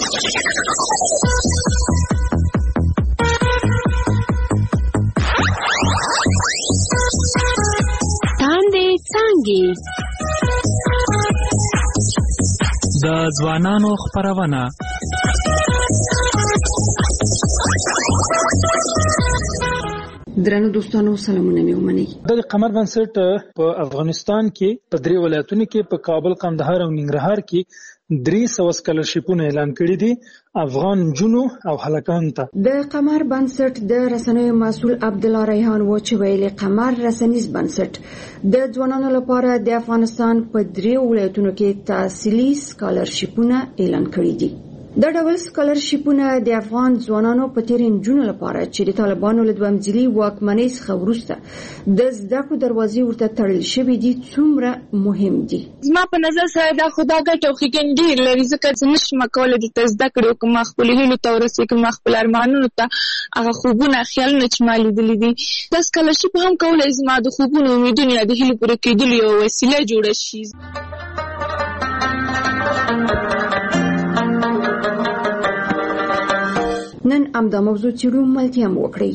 د ځوانانو خپرونه. درنو دوستانو سلامونه مې ومنئ. د قمر بنسټ په افغانستان کې په 3 ولایتونو کې په کابل، قندهار او ننګرهار کې 300 سکالرشیپونه اعلان کړي دي افغان جنو او هلکانو ته. د قمر بنسټ د رسنیو مسؤل عبدالله ریحان و چې ویلي قمر رسنیز بنسټ د ځوانانو لپاره د افغانستان په 3 ولایتونو کې تحصیلي سکالرشیپونه اعلان کړي دي. د ډول سکالرشیپونه د افغان ځوانانو په تیر انجونو لپاره چې د طالبانو له دوامځلي واکمنۍ څخه وروسته د زده کړو دروازې ورته تړل شوې دي څومره مهم دي. زما په نظر سره دا خو دا ګټه او ښېګڼې ډېر لري، ځکه چې نشم کولی دلته زده کړې وکړم، خپلو هیلو ته ورسېږم، خپل ارمانونو ته، هغه خوبونه خیالونه چې ما لیدلي دي. دا سکالرشیپ هم کولی زما د خوبونو، امیدونو یا د هیلو پوره کېدلو یوه وسیله جوړه شي. نن امدا موضوع چیرو ملتیا مو وکړئ.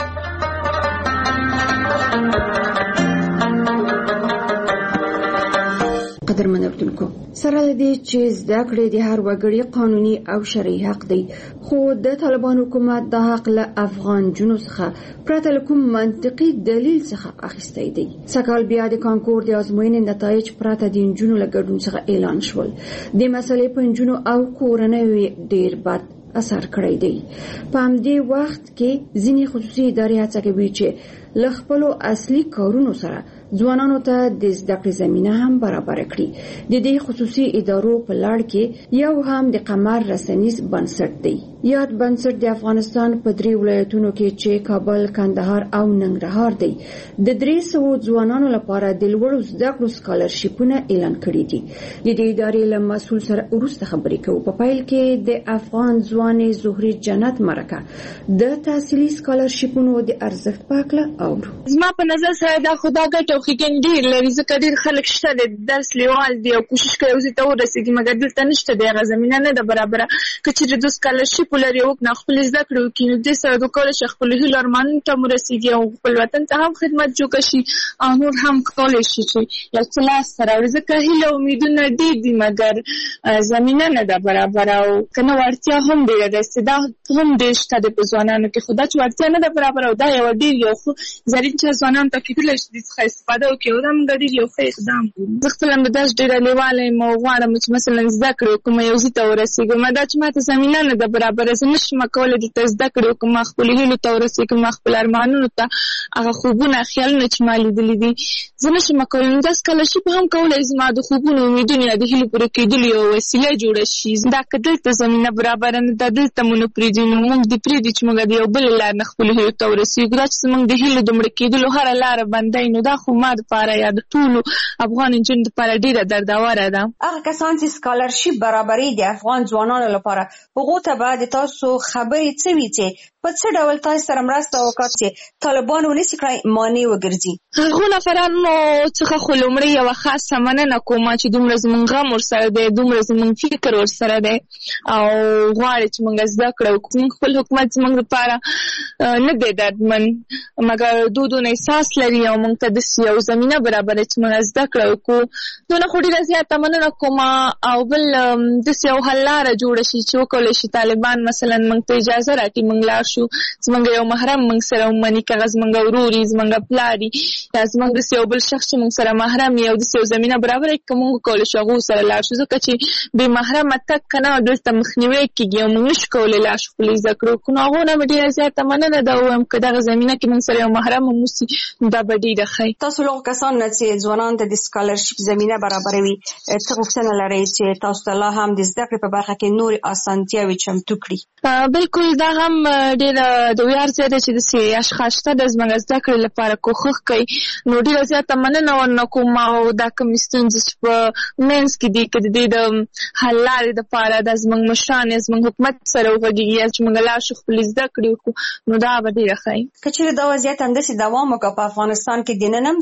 قدرمن اردوونکو، سره دې چې زده کړې د هر وګړي قانوني او شرعي حق دی، خو د طالبان حکومت د حق له افغان جنو څخه پرته له کوم منطقي دلیل څخه اخیستی دی. سږکال بیا د کانکور د ازموینې نتایج پرته د نجونو له ګډون څخه اعلان شول. د مسلې په نجونو او کورنیو ډېر بد اثر کړی دی. په همدې وخت کې ځینې خصوصي ادارې هڅه کوي چې له خپلو اصلي کارونو سره ځوانانو ته د زده کړې زمینه هم برابر کړي. د دې خصوصي ادارو په لړ کې یو هم د قمر رسنیز بنسټ دی. یاد بنسټ د افغانستان په 3 ولایتونو کې چې کابل، کندهار او ننګرهار دی د 300 ځوانانو لپاره د لوړو زده کړو سکالرشیپونه اعلان کړي دي. د دې ادارې له مسؤل سره وروسته خبرې کوو. په پیل کې د افغان ځوانې زهري جنت مرکه د تحصیلي سکالرشیپونو د ارزښت په اړه اورو. زما په نظر سره دا خو دا ګټه او ښېګڼې ډېر لري، ځکه ډېر خلک شته د درس لیوال دي او کوشش کوي یو ځای ته ورسېږي، مګر دلته نشته دی، هغه زمینه نه ده برابره. که چېرې دوی سکالرشیپ ولري او خپلې زده کړې وکړي، نو دې سره دوی کولی شي خپلو هیلو ارمانونو ته هم ورسېږي او خپل وطن ته هم خدمت جوړه شي او نور هم کولی شي چې یو څه لاسته راوړي. ځکه هیله او امیدونه ډېر دي، مګر زمینه نه ده برابره او که نه وړتیا هم ډېره ده، استعداد هم ډېر شته دی په ځوانانو کې، خو دا چې وړتیا نه ده برابره او دا یوه ډېر یو ښه زرین چې ځوانانو ته کېدلی شي دې څخه استفاده وکړي او دا موږ ډېر یو ښه اقدام کوو. زه خپله هم د درس ډېره لیواله یم او غواړم چې مثلا زده کړې وکړم، یو ځای ته ورسېږم. دا چې ما ته زمینه نه ده برابره، زه نشم کولی دلته زده کړې وکړم، خپلو هیلو ته ورسېږم، خپل ارمانونو ته، هغه خوبونه خیالونه چې ما لیدلي دي زه نشم کولی. نو دا سکالرشیپ هم کولی زما د خوبونو، امیدونو یا د هیلو پوره کېدلو یوه وسیله جوړه شي. دا که دلته زمینه برابره نه ده، دلته مو نه پرېږدي، نو موږ دې پرېږدي چې موږ د یو بلې لار نه خپلو هیلو ته ورسېږو. دا چې زموږ د هیلو د مړه کېدلو هره لاره بندی، نو دا خو ما دپاره یا د ټولو افغان نجونو دپاره ډېره دردوره ده. هغه کسان چې سکالرشیپ برابري د افغان ځوانانو لپاره هغو ته به د تاسو خبرې څه وي چې په څه ډول تاسو سره مرسته وکړي چې طالبان ونیسي کړی مانع وګرځي؟ هغو نفرانو څخه خو لومړی یوه خاصه مننه کوم چې دومره زموږ غم ورسره دی، دومره زموږ فکر ورسره دی او غواړي چې موږ زده کړه وکړو. خپل حکومت زموږ لپاره نه دی دردمن، مګر دونه احساس لري او موږ ته داسې یو زمینه برابره چې موږ زده کړه وکړو. دونه خو ډېره زیاته مننه کوم او بل داسې یو حل لاره جوړه شي چې وکولی شي طالبان مثلا موږ ته اجازه راکړي موږ لاړ شو، زموږ یو محرم موږ سره ومني، که هغه زموږ ورور وي، زموږ پلار وي، یا زموږ داسې یو بل شخص چې موږ سره محرم وي او داسې یو زمینه برابره کړي که موږ وکولی شو هغو سره لاړ شو. ځکه چې بې محرمه تګ که نه دلته مخنیوی کېږي او موږ نشو کولی لاړ شو خپلې زده کړې وکړو. نو هغو نه مې ډېره زیاته مننه ده ووایم که دغه زمینه کې موږ سره یو محرم هم اوسي نو دا به ډېره ښه وي. تاسو له هغو کسانو نه چې ځوانانو ته د سکالرشیپ زمینه برابروي څه غوښتنه لرئ چې تاسو ته لا هم د زده کړې په برخه کې نورې اسانتیاوې چمتو کړي؟ بلکل دا هم ډېره د ویاړ ځای دی چې داسې اشخاص شته د زموږ زده کړې لپاره کوښښ کوي. نو ډېره زیاته مننه ورنه کوم او دا کومې ستونزې چې په منځ کې دي که د دې د حل لارې دپاره دا زموږ مشران یا زموږ حکومت سره وغږېږي یا چې موږ لاړ شو خپلې زده کړې وکړو نو دا به ډېره ښه وي. که چېرې دا وضعیت همداسې دوام وکړه په افغانستان کې د نن هم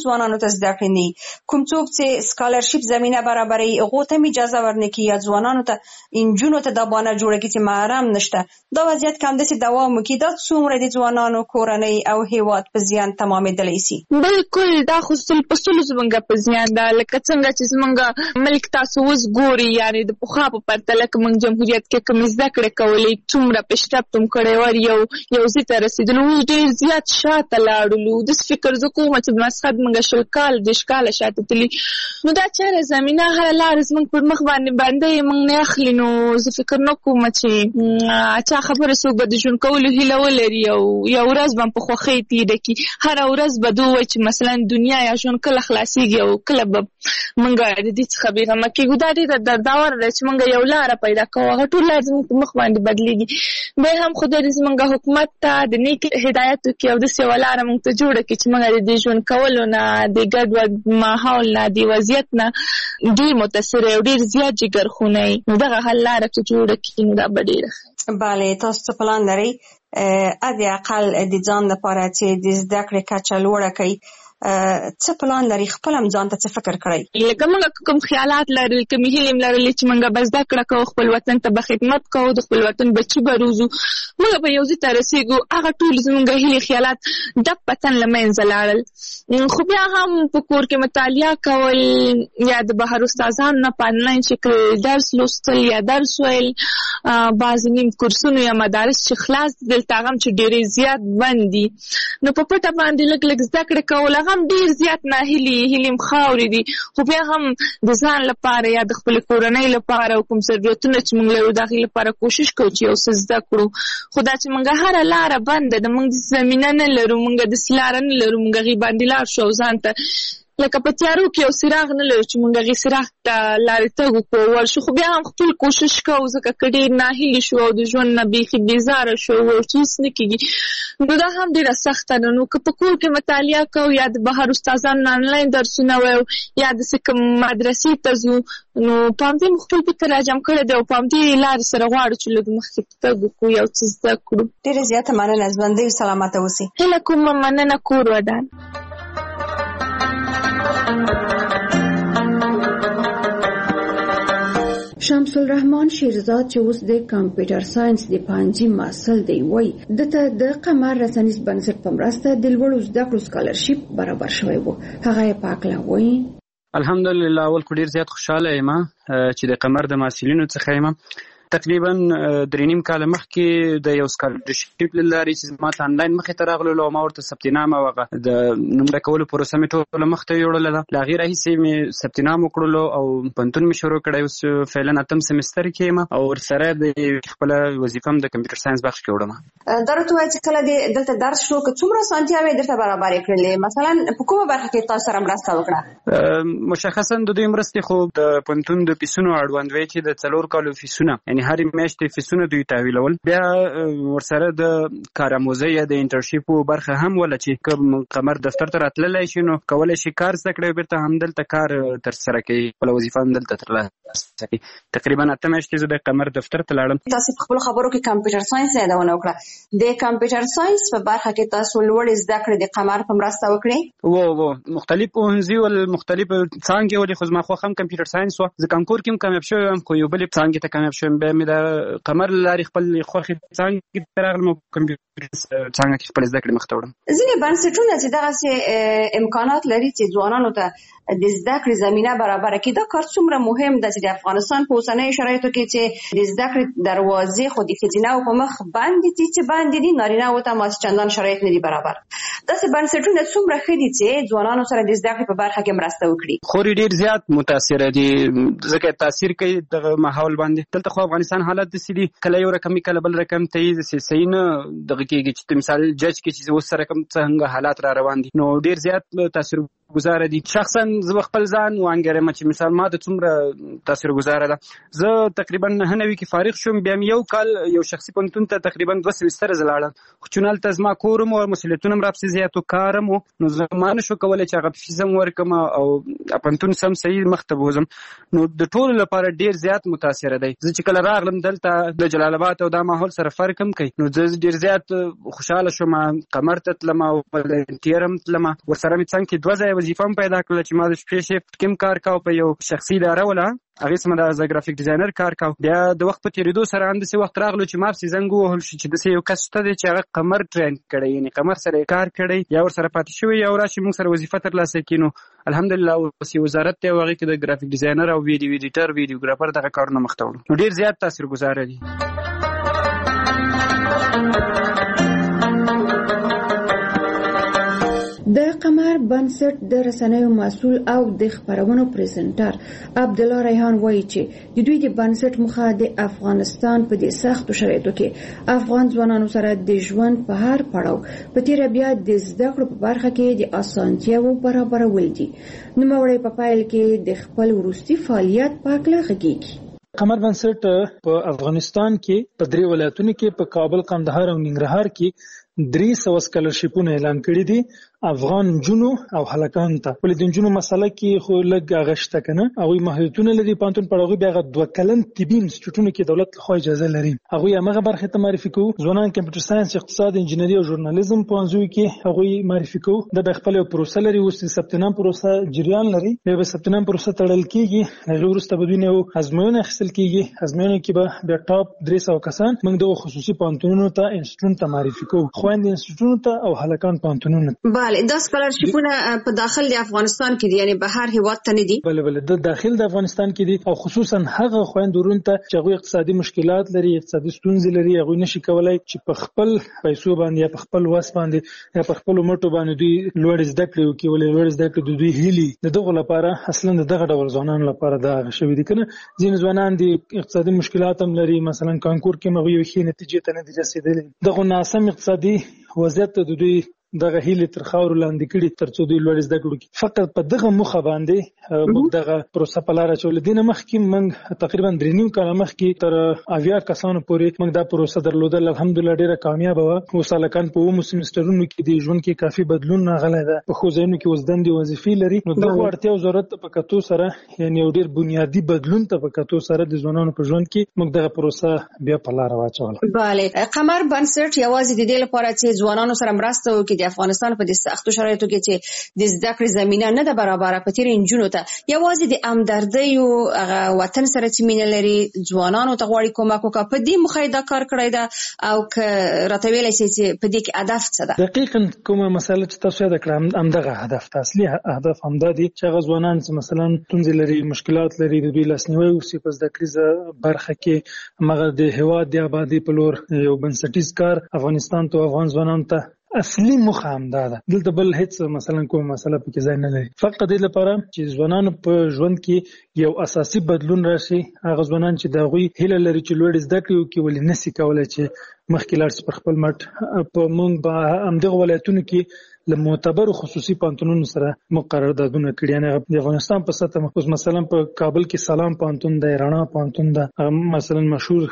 ځوانانو ته زده کړې نه کوم څوک چې سکالرشپ زمینه برابروي هغو ته اجازه ورنکړي یا ځوانانو ته انجونو ته دا بانه جوړه کړي چې محرم نشته دا وضعیت که همداسې دوام وکړي دا څومره د ځوانانو کورنۍ او هیواد په زیان تمامېدلی شي؟ بالکل دا خو په سلو زمونږ په زیان ده لکه څنګه چې زمونږ ملک تاسو اوس ګوري یعنې د پخوا په پرتله که موږ جمهوریت کې کومې زده کړې کولې څومره پیشرفت هم کړی ور یو ځای ته رسېدلو اوس ډېر زیات شاته لاړلو داسې فکر زه کوم چې د مسقط موږ 20 کال 10 کاله شاته تللي نو دا چېرې زمینه هره لاره زموږ پر مخ باندې موږ نه اخلي نو زه فکر نه کوم چې چا خبره څوک به د ژوند کولو هیله ولري او یو ورځ به هم په خوښۍ تېره کړي هره ورځ به ده ووایي چې مثلا دنیا یا ژوند کله خلاصېږي او کله به موږ د دې څخه بېغمه کېږو دا ډېره درداوره ده چې موږ یو لاره پیدا کوو هغه ټول لار زموږ په مخ باندې بدلېږي بیا هم خدای دې زموږ حکومت ته د نیک هدایت وکړي او داسې یوه لاره موږ ته جوړه کړي چې موږ د دې ژوند کولو نه د ګډوډ ماحول نه د وضعیت نه ډېر متاثره او ډېر زیات جګرخونه یي نو دغه حل لاره که جوړه کړي نو دا به ډېره بله تاسو څه پلان لرئ حد اقل د ځان لپاره چې د زده کړې کچه لوړه کوي څه پلان لري خپل هم ځان ته څه فکر کړی لکه موږ کوم خیالات لرل کومې هیلې لرلې چې موږ به زده کړه کوو خپل وطن ته به خدمت کوو د خپل وطن بچي به روزو موږ به یو ځای ته رسېږو هغه ټول زموږ هیلې خیالات ډب پتن له منځه لاړل خو بیا هم په کور کې مطالعه کول یا د بهر استادانو نه په انلاین شکل درس لوستل یا درس ویل بعضې نیم کورسونو یا مدارس چې خلاص دي دلته هغه هم چې ډېرې زیات بند دي نو په پټه باندې لږ لږ زده کړې کول هغه هم ډېر زیات ناهیلې خاورې دي خو بیا هم د ځان لپاره یا د خپلې کورنۍ لپاره او کوم ضرورتونه چې موږ لرو د هغې لپاره کوشش کوو چې یو څه زده کړو خو دا چې موږ هره لاره بنده ده موږ داسې زمینه نه لرو موږ داسې لاره نه لرو موږ هغې باندې لاړ شو او ځان ته لکه په تیارو کې یو څراغ نه لرو چې موږ هغې څراغ ته لارې تګ وکړو ورشو خو بیا هم خپل کوشش کوو ځکه که ډېر ناهیلې شو او د ژوند نه بیخي بېزاره شو او چې هېڅ نه کېږي نو دا هم ډېره سخته ده نو که په کور کې مطالعه کوو یا د بهر استادانو نه انلاین درسونه وایو یا داسې کوم مدرسې ته ځو نو په همدې مو خپل فکر راجم کړی دی او په همدې لارې سره غواړو چې لږ مخکې تګ وکړو یو څه زده کړو ډېره زیاته مننه ژوندۍ سلامته اوسئ هیله کومه مننه کور ودان شمس الرحمن شیرزاد چې اوس د کمپیوټر ساينس د پانځي محصل دی وای دته د قمر رسنیز بنسټ په مرسته د لوړو زده کړو سکالرشپ برابر شوی وو هغه یې پاکله وای الحمدلله اول کو ډیر زیات خوشاله یم چې د قمر د محصلینو څخه یم تقریبا 3.5 کال مخکې د یو سکالرشپ لارې چې ما ته انلاین مخې ته راغلو او ما ورته ثبتنامه وغه د نومره کولو پروسه مې ټوله مخته یوړله له هغې راهیسې مې ثبتنام وکړلو او پوهنتون مې شروع کړی اوس فعلا 8م سمستر کې یم او ورسره د خپله وظیفه هم د کمپیوټر ساینس بخش کې وړم دا راته وایه چې کله دې دلته درس شروع کړ څومره اسانتیاوې درته برابرې کړلې مثلا په کومه برخه کې تاسو سره مرسته وکړه مشخصا د دوی مرستې خو د پوهنتون د فیسونو اړوند وی چې د 4 کالو فیسونه یعنی هر میاشتې فیسونه دوی تحویلول بیا ورسره د کارآموزۍ یا د انټرنشیپ برخه هم ولا چې قمر دفتر ته راتللی شي نو کولی شي کار زده کړي بیرته همدلته کار ترسره کوي خپله وظیفه همدلته ترلاسه کوي تقریبا 8 میاشتې زه د قمر دفتر ته لاړم تاسو په خپلو خبرو کې کمپیوټر ساینس یادونه وکړه د کمپیوټر ساینس په برخه کې تاسو لوړې زده کړې د قمر په مرسته وکړې مختلف پوهنځي ول مختلف څانګې ولې خو زما خوښ هم کمپیوټر ساینس و زه کانکور کې هم کامیاب شوی یم خو یو بلې څانګې ته کامیاب شویم بیا مې د قمر لارې خپل خوښې څانګې ته راغلم او کمپیوټر څانګه کې خپل زده کړې مخته وړم ځینې بنسټونه چې دغسې امکانات لري چې ځوانانو ته د زده کړې زمینه برابره کړي دا کار څومره مهم ده چې د افغانستان په اوسنیو شرایطو کې چې د زده کړې دروازې خو د ښځینه‌وو په مخ بندې دي چې بندې دي نارینه‌وو ته ماسې چندان شرایط نه دي برابر داسې بنسټونه څومره ښه دي چې ځوانانو سره د زده کړې په برخه کې مرسته وکړي خوري ډېر زیات متاثره دي ځکه تاثیر کوي دغه ماحول باندې دلته خو افغانستان حالت داسې دي کله یو رقم کله بل رقم ته یې صحیح نه دغه کېږي چې مثال جج کې چې اوس رقم څنګه حالات را روان دي نو ډېر زیات تاثیر گزاره دي شخصا زه خپل ځان وانګرم چې مثال ما د څومره تاثیر گزاره ده زه تقریبا 9 کې فارغ شوم بیا یو کال یو شخصي پوهنتون ته تقریبا 2 سمستر زلاړم خو چونال ته زما کورم او مسؤلیتونه هم راپسې زیاتو کارم نو زه ما نشو کولی چې هغه فیسم ورکم او پوهنتون سم صحیح مخته بوزم نو د ټولو لپاره ډیر زیات متاثره دی زه چې کله راغلم دلته د جلال آباد او د ماحول سره فرق هم کوي نو زه ډیر زیات خوشاله شوم قمر ته تلم او ولنټیر هم تلم ورسره مې څنګه 2 ځایه وظیفه هم پیدا کړل چې ما د شپې شیفټ کې کار کاوه په یو شخصي اداره ولا هغه سم د ګرافیک ډیزاینر کار کاوه. بیا د وخت په تیریدو سره اندسې وخت راغلو چې ما په زنګ وهل شي چې د یو کس ته چې هغه قمر ټرین کړی یعنی قمر سره کار کړی یا ور سره پاتې شوی یا راشي موږ سره وظیفه ترلاسه کینو. الحمدلله اوس وزارت ته هغه کې د ګرافیک ډیزاینر او ویډیو ایډیټر ویډیوګرافر دغه کارونه مخته وړو. ډیر زیات تاثیرګذار دي. د قمر بنسټ د رسنیو مسؤل او د خبرونو پریزنټر عبدالله ریحان وایي چې د دوی د بنسټ مخه د افغانستان په دې سختو شرایطو کې افغان ځوانانو سره د ژوند په هر پړاو په تیر بیا د زده کړو په برخه کې د اسانتیاو برابرول دي. نوموړی په پایل کې د خپل وروستي فعالیت په اړه غږیږي. قمر بنسټ په افغانستان کې په 3 ولایتونو کې په کابل، قندهار او ننګرهار کې 300 سکالرشیپونه اعلان کړي دي افغان جنو او هلکان ته. ولې د جنو مسله کې خو لږ غشته کنه هغه محدودونه لري پانتون پړغوي بیا 2 کلن طبي انسټیټیوټونو کې دولت خو اجازه لري. هغه هغه برخه ته معرفي کوو. ځوانان کمپیوټر ساينس، اقتصاد، انجینری او ژورنالیزم په انځوي کې هغه معرفي کوو. د خپل پروسه لري اوس سپتنام پروسه جریان لري. به سپتنام پروسه تړل کیږي. هغه ورسته بدونه ازموینه خپل کیږي. ازموینه کې به د ټاپ 300 کسان موږ د خصوصي پانتونونو ته انسټیټیوټ ته معرفي کوو. خويندې انسټیټیوټونو ته او هلکان پانتونونو. بله دا سکالرشیپونه په داخل د افغانستان کې دي یعنی بهر هیواد ته نه دي. بله د داخل د افغانستان کې دي او خصوصا هغه خويندورون ته چې هغه اقتصادي مشکلات لري، اقتصادي ستونزې لري، هغه نشي کولای چې په خپل پیسو باندې یا په خپل واس باندې یا په خپل مټو باندې دوی لوړ زده کړې وکړي. ولې لوړ زده کړې د دوی هیلي دغه لپاره اصلا دغه ډول ځوانان لپاره دا شوی دي کنه. ځین ځوانان دي اقتصادي مشکلات هم لري، مثلا کانکور کې مغوي وخی نتیجې ته نه دي رسیدلي. دغه ناسم اقتصادي وضعیت د دوی دغه هیله تر خاور لاندې کړي ترڅو دوی لوړ زده کړو. فقط په دغه مخه باندې موږ دغه پروسه په لار چول دي. نه مخکې موږ تقریبا 3.5 کال مخکې تر 80 کسانو پورې موږ دا پروسه درلودل. الحمدلله ډیره کامیاب و. وسالکان په ومو سیمسترونو کې د ژوند کې کافي بدلون راغلی ده. په خو ځینو کې وزدندې وظیفې لري. نو دغه اړتیا او ضرورت په کتو سره یعنی ډیر بنیادی بدلون ته په کتو سره د ځوانانو په ژوند کې موږ دغه پروسه بیا په لار واچول. bale قمر بنسټ یوازې د دې لپاره چې ځوانانو سره مرسته وکړي د افغانستان په دې سختو شرایطو کې چې د زده کړې زمينه نه ده برابر په تیر انجونو ته یوازې د همدردۍ او وطن سره چې مینه لري ځوانانو ته غواړي کومک وکړي. په دې مخه دا کار کړی ده او که راته ویلای شي چې په دې کې هدف څه ده؟ دقیقاً کومه مسله چې تاسو یاد کړم همدغه هدف ته اصلي هدف همدا دي چې ځوانان چې مثلا ستونزې لري، مشکلات لري، د دوی لاسنیوي وکړي په زده کړې برخه کې مګر د هیواد د آبادی په لور یو بنسټیز کار افغانستان ته افغان ځوانانو ته اصلي مخه همدا ده. دلته بل هیڅ مثلا کوم مسله پکې ځای نه لري. فقط د لپاره چې ځوانانو په ژوند کې یو اساسي بدلون راشي. هغه ځوانان چې د غوي هیله لري چې لوړ زده کړي وکړي ولې نسی کولای چې مخکې لاړ پر خپل مټ په مونږ به همدغه ولایتونو کې له معتبر خصوصي پانتونونو سره مقرراتونه کړي. یعنی د افغانستان په سطح مخصوص مثلا په کابل کې سلام پانتون دی، رڼا پانتون ده، مثلا مشهور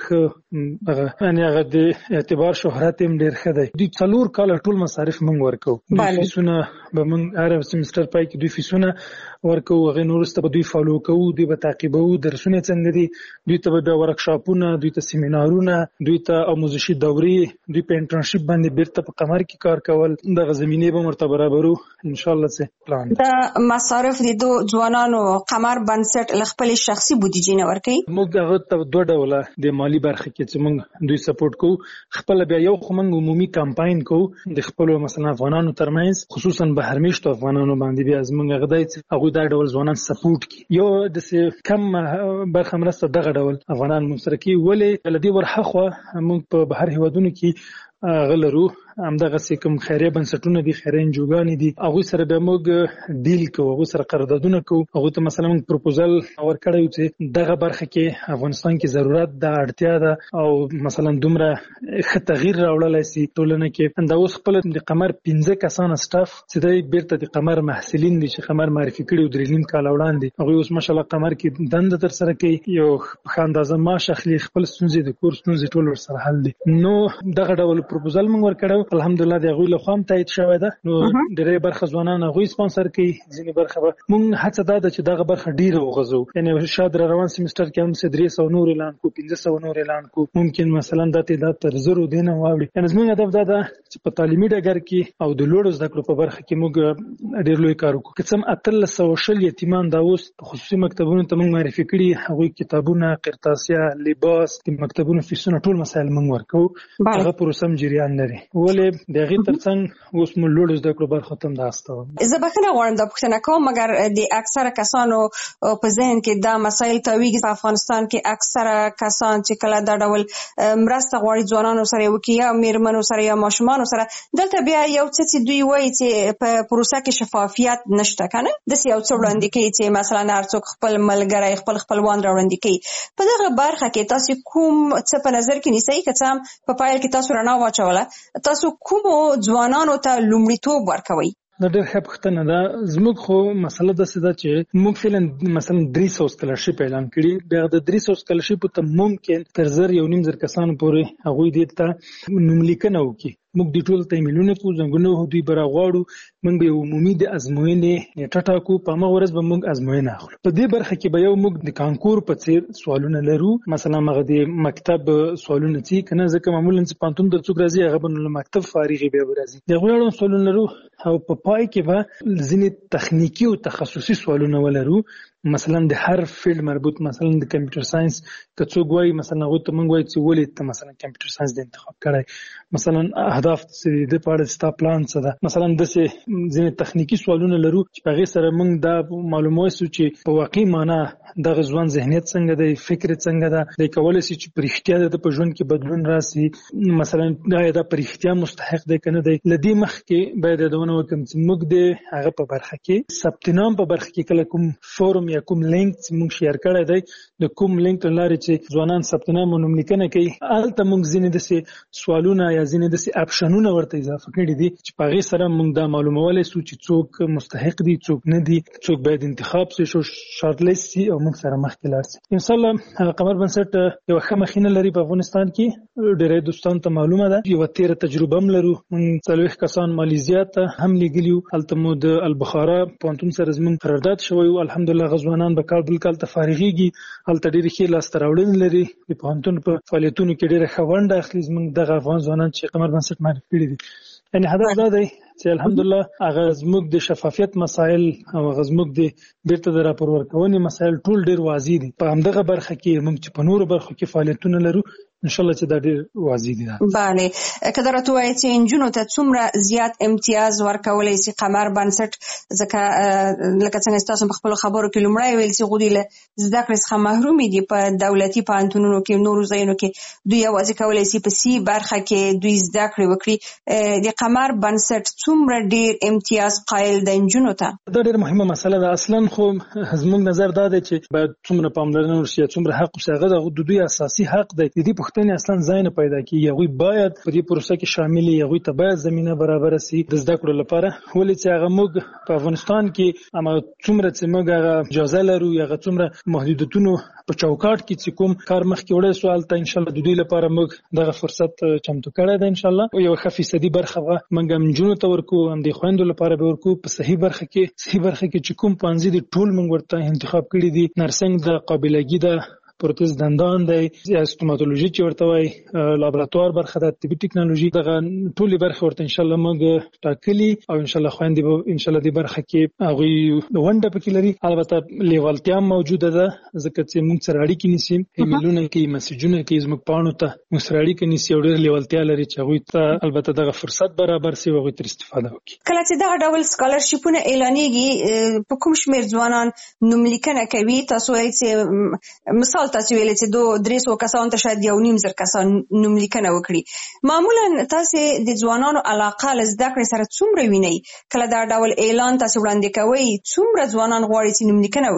یعنی هغه د اعتبار شهرت هم ډیر ښه دی. دوی 4 کال ټول مصارف موږ ورکو. فیسونه به موږ هر سیمستر پای کې دوی فیسونه ورکو. هغه نورسته به دوی فالو کوو، دوی به تعقیبو درسونه څنګه دي، دوی ته به ورکشاپونه، دوی ته سیمینارونه، دوی ته آموزشي دورې، دوی په انټرنشپ باندې بیرته په قمر کې کار کول. دغه زمینه به مرته برابرو ان شاء الله څه پلان. دا مصارف د دو ځوانانو قمر بنسټ خپل شخصي بودیجه نه ورکي. موږ هغه ته 2 ډوله د مالی برخه کې چې موږ دوی سپورټ کوو. خپل بیا یو خو موږ عمومي کمپاین کوو د خپل مثلا افغانانو ترمنځ خصوصا بهرمیشتو افغانانو باندې بیا زموږ غدای چې هغه دا ډول ځوانان سپورټ کی. یو د کم برخه مرسته دغه ډول افغانان مشترکي ولې لدی ورخه موږ په بهر هیوادونو کې غلرو همدغه کوم خیریه بنسټونه دي، خیریه انجوګانې دي، هغه سره به موږ ډیل کوو، هغه سره قراردادونه کوو. هغه ته مثلا موږ پروپوزل ورکړی چې دغه برخه کې افغانستان کې ضرورت ده، اړتیا ده او مثلا دومره ښه تغییر راوړلای شي ټولنه کې. دا اوس خپل د قمر 15 کسان سټاف چې د بیرته د قمر محصلین دي چې قمر معرفي کړي 3.5 کال وړاندې، هغه اوس ماشاءالله قمر کې دند تر سره کوي. یو ښه اندازه معاش اخلي، خپل ستونزې د کور ستونزې ټول ور سره حل دي. نو دغه ډول پروپوزل موږ ورکړو الحمدلله د هغوی له خوا هم تایید شوی ده نو ډېرې برخه ځوانان هغوی سپانسر کوي ځینې برخه به موږ هڅه دا ده چې دغه برخه ډېره وغځوو یعنې شاید را روان سیمسټر کې هم 300 نور اعلان کو 500 نور اعلان کو ممکن مثلا دا تعداد تر 1000 دینه واوړي یعنې زموږ هدف دا ده چې په تعلیمي ډګر کې او د لوړو زده کړو په برخه کې موږ ډېر لوی کار وکړو که څه هم 1300 یتیمان دا اوس خصوصي مکتبونو ته موږ معرفي کړي هغوی کتابونه قرطاسیه لباس د مکتبونو فیسونه ټول مسایل موږ ورکوو هغه پروسه هم جریان لري ولې د هغې ترڅنګ اوس موږ لوړو زده کړو برخو ته هم دا استوم زه بخښنه غواړم دا پوښتنه کوم مګر د اکثره کسانو په ذهن کې دا مسایل تاویږي په افغانستان کې اکثره کسان چې کله دا ډول مرسته غواړي ځوانانو سره وکړي یا میرمنو سره یا ماشومانو سره دلته بیا یو څه چې دوی وایي چې په پروسه کې شفافیت نشته کنه داسې یو څه وړاندې کوي چې مثلا هر څوک خپل ملګری خپل خپلوان راوړاندې کوي په دغه برخه کې تاسو کوم څه په نظر کې نیسئ که څه هم په پایل کې تاسو رڼا واچوله تاسو کومو ځوانانو ته لومړیتوب ورکوئ دا ډېر ښه پوښتنه ده زموږ خو مسله داسې ده چې موږ فعلا مثلا 300 سکالرشپ اعلان کړي بیا د 300 سکالرشپو ته ممکن تر 1,000 کسانو پورې هغوی دې ته نوملیکنه وکړي موږ د ټول ته ایمیلونه کوو زنګونه دوی به راغواړو موږ به عمومي د ازموینې نیټه ټاکو په همغه ورځ به موږ ازموینه اخلو په دې برخه کې به یو موږ د کانکور په څیر سوالونه لرو مثلا هغه د مکتب سوالونه چې کنه ځکه معمولا چې پانتون د څوک راځي هغه به له مکتب فارغي به راځي دغه اړوند سوالونه لرو او په پای کې به ځینې تخنیکی او تخصصي سوالونه ولرو مثلا د هر فیلډ مربوط مثلا د کمپیوټر ساينس که څوک وایي مثلا هغه ته موږ وایي چې ولې ته مثلا کمپیوټر ساينس د انتخاب کړای مثلا اهداف د پاره ستا پلان څه ده مثلا د ځینې تخنیکی سوالونه لرو چې په غیر سره موږ دا معلوموي چې په واقعي معنی د غزوان ذهنیت څنګه دی فکر څنګه ده د کولای شي چې پرختیا د په ژوند کې بدلون راسي مثلا دا پرختیا مستحق دی کنه دی لدی مخ کې باید دونه وکم چې موږ د هغه په برخه کې ثبت نام په برخه کې کله کوم فورم یا کوم لینک چې موږ شیر کړی دی د کوم لینک لاره چې ځوانان ثبت نام او نوملیکنه کوي هلته موږ ځینې داسې سوالونه یا ځینې داسې اپشنونه ورته اضافه کړي دي چې په هغې سره موږ دا معلومولی سو چې څوک مستحق دي څوک نه دي څوک باید انتخاب سي شارټ لیست سي او موږ سره مخکې لاړ سي انشاءالله قمر بنسټ یوه ښه مخینه لري په افغانستان کې ډېری دوستانو ته معلومه ده یوه تېره تجربه هم لرو موږ 40 کسان مالیزیا ته هم لیږلي وو هلته مو د البخارا پوهنتون سره زموږ قرارداد شوی و الحمدلله ځوانان به کال بل کال ته فارغېږي هلته ډېرې ښې لاسته راوړنې لري د پوهنتون په فعالیتونو کې ډېره ښه ونډه اخلي زموږ دغه افغان ځوانان چې قمر بنسټ معرفي کړي دي یعنې هدف دا دی چې الحمدلله هغه زموږ د شفافیت مسایل او هغه زموږ د بیرته د راپور ورکونې مسایل ټول ډېر واضح دي په همدغه برخه کې موږ چې په نورو برخو کې فعالیتونه لرو انشاءالله چې دا ډېر واضح دي بله که درته ووایي چې نجونو ته څومره زیات امتیاز ورکولی شي قمر بنسټ ځکه لکه څنګه ستاسو په خپلو خبرو کې لومړی ویل چې هغوی له زده کړې څخه محرومې دي په دولتي پوهنتونونو کې نورو ځایونو کې دوی یوازې کولی شي په سی برخه کې دوی زده کړې وکړي د قمر بنسټ څومره ډېر امتیاز قایل د نجونو ته دا ډېره مهمه مسله ده اصلا خو زموږ نظر دا دی چې باید څومره پاملرنه وشي څومره حق وشي هغه د دوی اساسي حق دی د دې پوښتنې اصلا ځای نه پیدا کېږي هغوی باید په دې پروسه کې شامل وي هغوی ته باید زمینه برابره سي د زده کړو لپاره ولې چې هغه موږ په افغانستان کې اما څومره چې موږ هغه اجازه لرو یا هغه څومره محدودیتونو په چوکاټ کې چې کوم کار مخکې وړی سو هلته انشاءالله د دوی لپاره موږ دغه فرصت چمتو کړی دی انشاءالله یوه ښه فیصدي برخه به موږ هم نجونو ته ورکو هم د خویندو لپاره به ورکو په صحیح برخه کې چې کوم پوهنځي دي ټول موږ ورته انتخاب کړي دي نرسنګ د قابلګي ده پروتز دندان دی یا ستوماتولوژي چې ورته وایي لابراتوار برخه ده طبي ټکنالوژي دغه ټولې برخې ورته انشاءالله موږ ټاکلي او انشاءالله خویندې به انشاءالله دې برخه کې هغوی ونډه پکې لري البته لیوالتیا هم موجوده ده ځکه چې موږ سره اړیکې نیسي ایمیلونه کوي مسیجونه کوي زموږ پاڼو ته موږ سره اړیکه نیسي او ډېر لیوالتیا لري چې هغوی ته البته دغه فرصت برابر سي او هغوی ترې استفاده وکړي کله چې دغه ډول سکالرشپونه اعلانېږي په کوم شمېر ځوانان نوملیکنه کوي تاسو وایئ چې مثال تاسو ویلې چې 300 کسانو ته شاید 1,500 کسان نوملیکنه وکړي معمولا تاسو د ځوانانو علاقه له زده کړې سره څومره وینئ کله دا ډول اعلان تاسو وړاندې کوئ څومره ځوانان غواړي چې نوملیکنه وکړي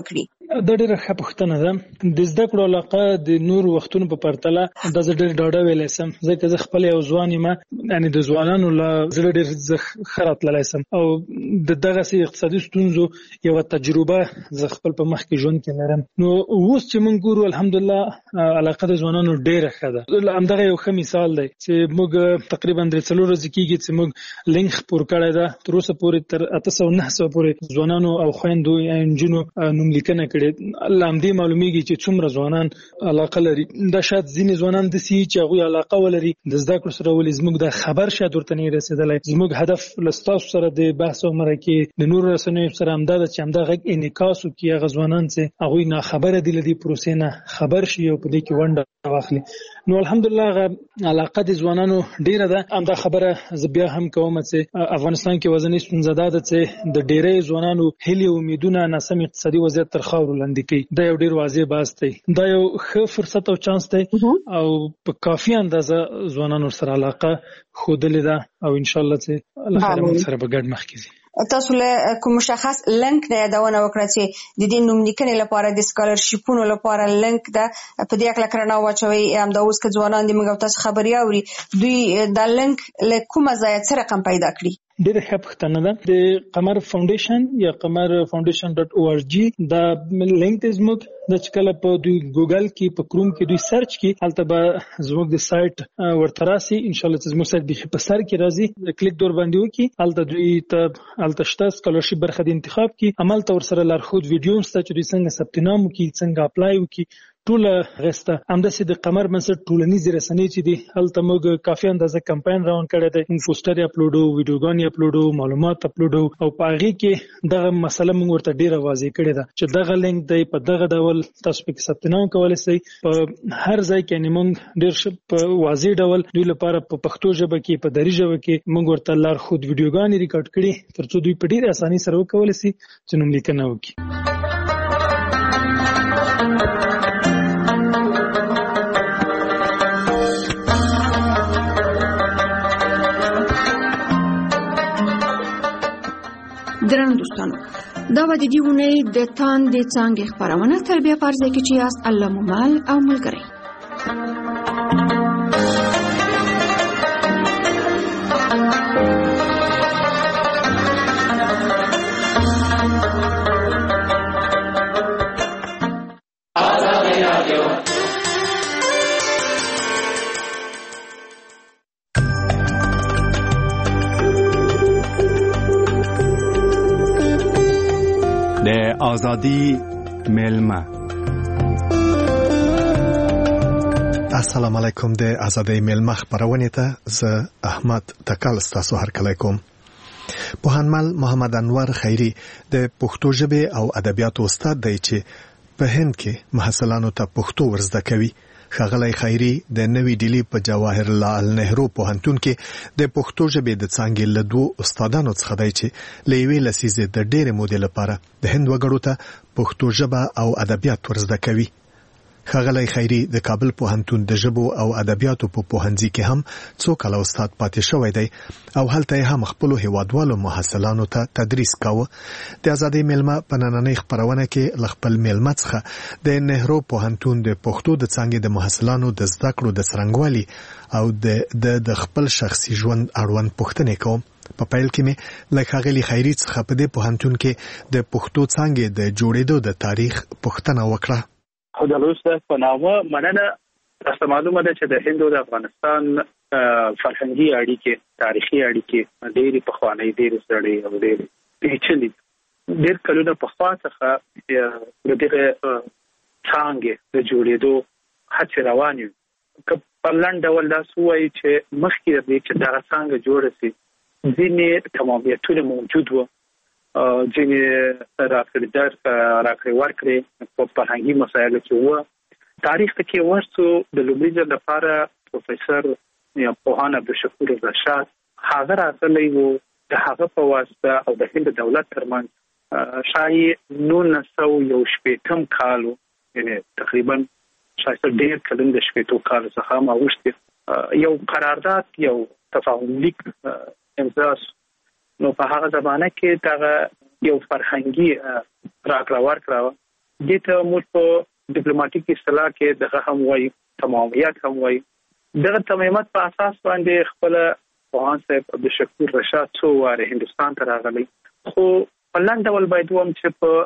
دا ډېره ښه پوښتنه ده. د زده کړو علاقه د نور وختونو په پرتله دا زه ډېر ډاډه ویلی سم، ځکه زه خپل یو ځوان یم، یعنې د ځوانانو له زړه ډېر زه ښه راتللی سم او د دغسې اقتصادي ستونزو یوه تجربه زه خپل په مخ کې ژوند کې لرم. نو اوس چې موږ ګورو الحمدلله علاقه د ځوانانو ډېره ښه ده. همدغه یو ښه مثال دی چې موږ تقریبا 3-4 ورځې کېږي چې موږ لینک خپور کړی ده. تر اوسه پورې تر 800-900 پورې ځوانانو او خویندو یا نجونو نوملیکنه کړې. له همدې معلومیږي چې څومره ځوانان علاقه لري. دا شاید ځینې ځوانان داسې وي چې هغوی علاقه ولري د زده کړو سره، ولې زموږ دا خبر شاید ورته نه رسېدلی. زموږ هدف له ستاسو سره د بحث او مرکې د نورو رسنیو سره همدا ده چې همدا غږ انعکاس وکړي. هغه ځوانان چې هغوی ناخبره دي له دې پروسې نه خبر شي او په دې کې ونډه واخلي. نو الحمدلله هغه علاقه د ځوانانو ډیره ده. همدا خبره زه بیا هم کوم چې افغانستان کې وزنی ستونزه ده چې د ډیری ځوانانو هیلې او امیدونه ناسم اقتصادي وضعیت تر خاورو لاندې کوي. دا یو ډیر واضح بحث دی. دا یو ښه فرصت او چانس دی او په کافي اندازه ځوانانو سره علاقه ښودلې ده او ان شاء الله چې الله خیر موږ سره به ګډ مخکې ځي. تاسو له کوم مشخص لینک نه یادونه وکړه چې د دې نوملیکنې لپاره د سکالرشیپونو لپاره لینک ده، په دې اړه کړنه واچوي. همدا اوس که ځوانان دې موږ تاسو خبري اوري، دوی دا لینک له کومه ځای څخه رقم پیدا کړی؟ ډېره ښه پوښتنه ده. د قمر فاونډیشن یا qamarfoundation.org دا لینک دی زموږ د چې کله په دوی ګوګل کې په کروم کې دوی سرچ کې هلته به زموږ د سایت ورته راسي. ان شاء الله چې زموږ سایت به په سر کې راځي، کلیک دور باندې وکړي، هلته دوی ته هلته شته سکالرشپ برخه د انتخاب کې عمل ته ورسره لارښود ویډیو شته چې دوی څنګه ثبت نام وکړي، څنګه اپلای وکړي، ټول غسته. همداسې د قمر بنسټ ټولنیزې رسنۍ چې دي هلته موږ کافي اندازه کمپاین روان کړی دی، پوسټر یې اپلوډو، ویډیوګانې اپلوډو، معلومات اپلوډو او په هغې کې دغه مسله موږ ورته ډېره واضح کړې ده چې دغه لینک دی، په دغه ډول تاسو پکې ثبت نام کولی شئ. په هر ځای کې یعنې موږ ډېر ښه په واضح ډول دوی لپاره په پښتو ژبه کې، په دري ژبه کې موږ ورته لارښود ویډیوګانې ریکارډ کړي تر څو دوی په ډېرې اسانۍ سره وکولی شي چې نوملیکنه وکړي. درنو دوستانو، دا به د دې اونۍ د تاندې څانګې خپرونه تر بیا په هر ځای کې چې یاست الله مو مل او ملګری. آزادی میلمه. السلام علیکم. د آزادی میلمه خبرونه ته زه احمد تکل ستاسو هرکلی کوم. پوهنمل محمد انور خیری د پښتو ژبه او ادبیاتو استاد دی چې په هند کې محصلانو ته پښتو ورزده کوي. ښاغلی خیری د نوې ډیلی په جواهر لال نهرو پوهنتون کې د پښتو ژبې د څانګې له 2 استادانو څخه دی چې له یوې لسیزې د ډېرې مودې لپاره د هند وګړو ته پښتو ژبه او ادبیات ورزده کوي. ښاغلی خیری د کابل پوهنتون د ژبو او ادبیاتو په پوهنځي کې هم څو کاله استاد پاتې شوی دی او هلته هم خپلو هیوادوالو محصلانو ته تدریس کاوه. د آزادۍ میلمه په نننۍ خپرونه کې له خپل میلمه څخه د نهرو پوهنتون د پښتو د څانګې د محصلانو د زده کړو د څرنګوالي او د خپل شخصي ژوند اړوند پوښتنې کوم. په پیل کې مې له ښاغلي خیری څخه په دې پوهنتون کې د پښتو څانګې د جوړېدو د تاریخ پوښتنه وکړه. خو د روسته په نامه مننه. تاسو معلومه ده چې د هند او د افغانستان فرهنګي اړیکې، تاریخي اړیکې ډېرې پخوانۍ، ډېرې سړې او ډېرې پیچلې. ډېر کلونه پخوا څخه د دغه څانګې د جوړېدو هڅې روانې وي. که په لنډ ډول داسې ووایي چې مخکې د دې چې دغه څانګه جوړه شي ځینې تمامیتونه موجود وو، ځینې راکړې ورکړې په فرهنګي مسایلو کې وو. تاریخ ته کې ورسو د لومړي ځل لپاره پروفیسور یا پوهان عبدالشکور رشاد هغه راغلی و. د هغه په واسطه او د هند دولت ترمنځ شاید 1918 کال، یعنی تقریبا شاید ډېر کلن د 18 کال څخه ما وشته یو قرارداد، یو تفاهم لیک امضا. نو په هغه زمانه کې دا یو فرهنګي راکړه ورکړه دې ته موږ په ډیپلوماټیک اصطلاح کې دغه هم وایي، تمامیت هم وایي. دغه تمامیت په اساس باندې خپل پوهان صاحب عبدالشکور رشاد څو واره هندستان ته راغلی، خو په لاندې ډول باید وم چې په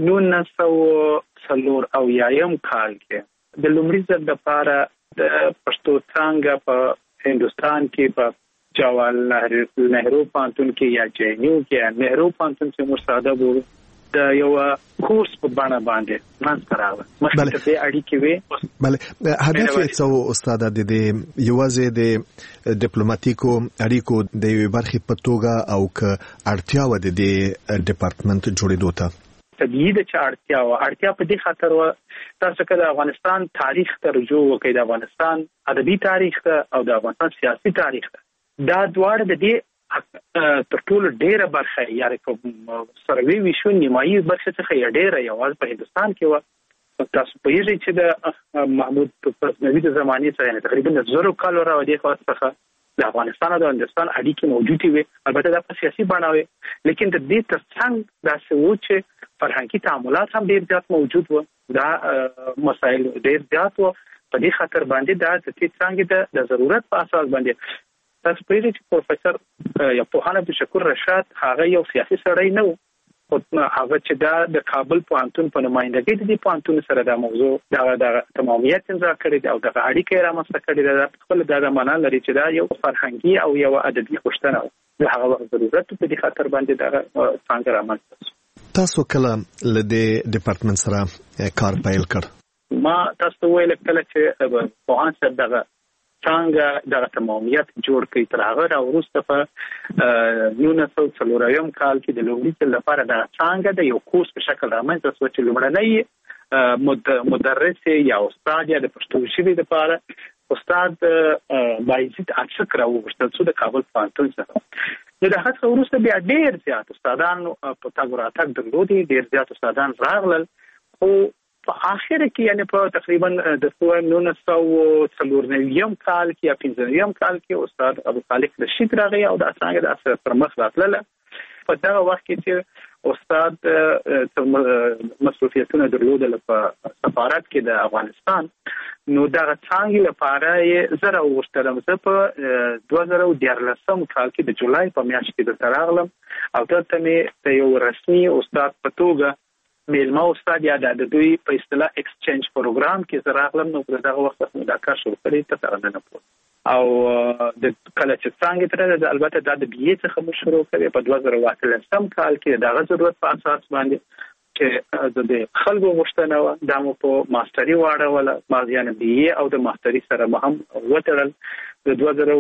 1940 کال کې د لومړي ځل لپاره د پښتو څانګه په هندستان کې په جواهرلال نهرو پوهنتون کې یا جینیو کې یا نهرو پوهنتون کې مرساده وو د یو کورس په بڼه باندې منځ راغله. مخکې د اړیکې وي. بله هدف څه استاد د دې یوازې د ډیپلوماټیکو اړیکو د یوې برخې په توګه او ک اړتیا و د دې ډپارټمنټ جوړېدو ته؟ طبیعي ده چې اړتیا په دې خاطر و تاسو که د افغانستان تاریخ ته رجوع وکړئ، د افغانستان ادبي تاریخ ته او د افغانستان سیاسي تاریخ ته، دا دواړه د دې تر ټولو ډیره برخه یعنی په سروي ویشو نیمایي برخه څخه ډیره یوازې په هندستان کې و. تاسو په یوه چې د محمود غزنوي د زمانې څخه تقریبا 1000 کال راوړي خو څخه د افغانستان او د هندستان اړیکې موجودې وي، البته دا په سیاسي بڼه وي، لیکن د دې ترڅنګ داسې و چې فرهنګي تعاملات هم ډیر زیات موجود و، دا مسایل ډیر زیات و. په دې خاطر باندې دا د دې څنګه د ضرورت په اساس باندې تاسو په دې چې پروفیسور یا پوهان عبدالشکور رشاد هغه یو سیاسي سړی نه و، خو هغه چې دا د کابل پوهنتون په نمائندګۍ د دې پوهنتون سره دا موضوع د تمامیت امضا کړې ده او د اړیکې رامنځته کړې ده، خپل دا معنا لري چې دا یو فرهنګي او یو ادبي غوښتنه و، د هغه وخت ضرورت په دې خاطر باندې دا څنګه رامنځته شو. تاسو کله له دې ډپارټمنټ سره کار پیل کړ؟ ما تاسو ویل کله چې پوهان صاحب دغه څنګه د تمامیت جوړ کړي تر هغه راوروسته په 1940 کال کې د لومړي ځل لپاره د څنګه د یو کورس په شکل رامنځته شو چې لومړنی مدرس یا استاد یا د پښتو ژبې لپاره استاد بایزید اڅک راوغوښتل شو د کابل پوهنتون څخه. نو د هغه وروسته بیا ډیر زیات استادان په تګ راتګ درلودي، ډیر زیات استادان راغلل، خو په اخر کې یعنی په تقریبا د 1940 کال کې یا 15 کال کې استاد ابو طالب رشید راغی او د څنګه د اثر پر مخ راتله. په دا وخت کې چې استاد مسؤلیتونه درلودل په سفارت کې د افغانستان، نو دا څنګه لپاره زره وشتلم زه په 2013 کال کې د جولای په میاشت کې د تراغلم او دلته مې یو رسمي استاد په توګه میلمه استاد یا د دوی په اصطلاح ایکسچینج پروګرام کې زراغلم. نو په دغه وخت کې دا کار شروع کړی ته څنګه نه پوه او د کله چې څنګه تر البته دا د بي څخه مو شروع کړی په 2013 کال کې دغه ضرورت په اساس باندې چې د خلکو غوښتنه و د مو په ماستري واړه ما یعنی بي او د ماستري سره هم وترل. د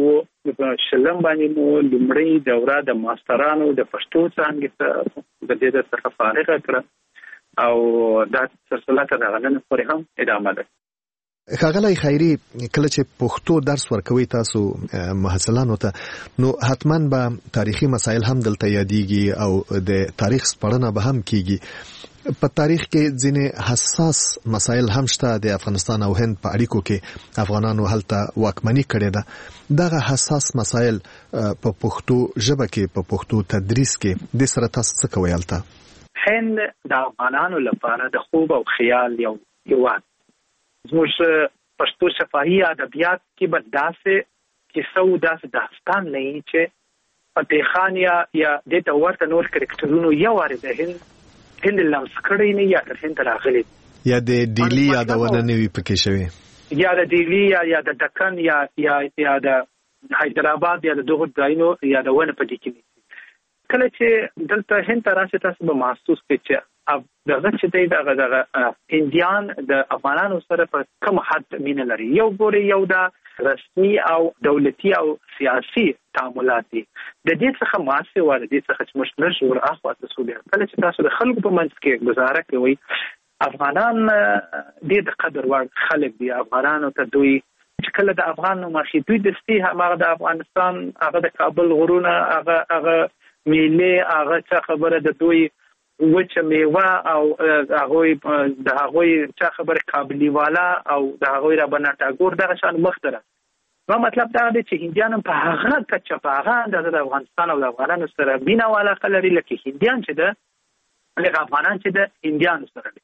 2010 باندې مو لومړی دوره د ماسترانو د پښتو څنګه د دې څخه فارغ کړه او دا سلسله تر هغه نه پورې هم ادامه ده. ښاغلی خیري، کله چې پښتو درس ورکوي تاسو محصلانو ته، نو حتما به تاریخي مسایل هم دلته یادېږي او د تاریخ سپړنه به هم کیږي. په تاریخ کې ځینې حساس مسایل هم شته. د افغانستان او هند په اړیکو کې افغانانو هلته واکمني کړې ده. دغه حساس مسایل په پښتو ژبه کې په پښتو تدریس کې د سره تاسو څه کوي هلته؟ هند د افغانانو لپاره د خوب او خیال یو هیواد. زموږ پښتو شفاهي ادبیات کې به داسې کیسه او داسې داستان نه وي چې فتح خان یا د ورته نور کرکټرونو یو واره د هند لمس کړی نه یا تر هند راغلی یا د ډیلی یادونه نه وي پکې شوی یا د ډیلی یا د دکن یا د حیدرآباد یا د دغه ځایونو یادونه پدې کې کله چې دلته هند راشي تاسو به محسوس کړئ چې دغه چې دغه هندیان د افغانانو سره په کوم حد مینه لري. یو ګوري یو د رسمي او دولتي او سیاسي تعاملات دي. د دې څخه ماسه ور دي څخه چې مشترک ور اخوا تاسو به کله چې تاسو د خلکو په منځ کې گزاره کوي افغانان د قدر وړ خلک دي. افغانانو ته دوی چې کله د افغان مخې دوی د ستی هغه د افغانستان هغه د کابل غرونه هغه میله هغه څه خبره د دوی وچه میوه او هغه د هغه څه خبره کابلی والا او د هغه را بناټا ګور دغه شان مختره. نو مطلب دا دی چې هندیان په هغه کچه په هغه د افغانستان او د افغانانو سره بینا والا خلري لکه هندیان چې د افغانان چې د هندیان سره دي.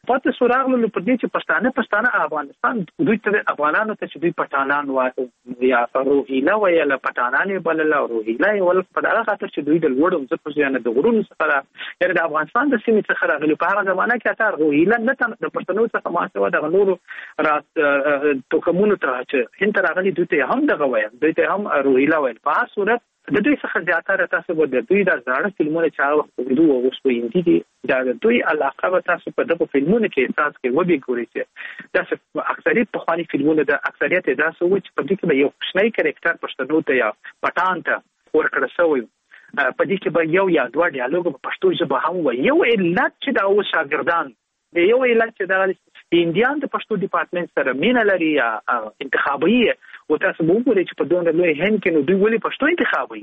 پاتې سوراغلو په دې چې پښتانه افغانستان دوی ته افغانانو ته چې دوی پټانان وایي یا روهیلا ویل پټانان بلل او روهیلا ول په دغه خاطر چې دوی د لوړو ځکه چې د غرونو څخه یعنی د افغانستان د سیمې څخه راغلي په هغه زمانه کې اته روهیلا نه د پښتنو څخه ماسوه د نورو رات توکمونو ته چې هند راغلي دوی ته هم دغه وایي دوی ته هم روهیلا ویل په هر صورت د دوی څخه زیاتره تاسو به د دوی د زړه فلمونه چې هغه وخت دوی اوسوي دي دا د دوی علاقه به تاسو په دغه فلمونو کې احساس کې وبي ګورئ چې دا اکثریت په خواني فلمونو د اکثریت دا سو چې په دې کې به یو کوچنی کریکټر پښتنو ته یا پټان ته ورکړل شوی په دې کې به یو یا دوه ډیالوګ په پښتو ژبه هم وي یو علت چې دا او شاګردان د یو علت چې دا انډیان د پښتو ډپارټمنټ سره مینه لري یا انتخابي او تاسو به وګورئ چې په دونه لوی هند کې نو دوی ولې پښتو انتخابي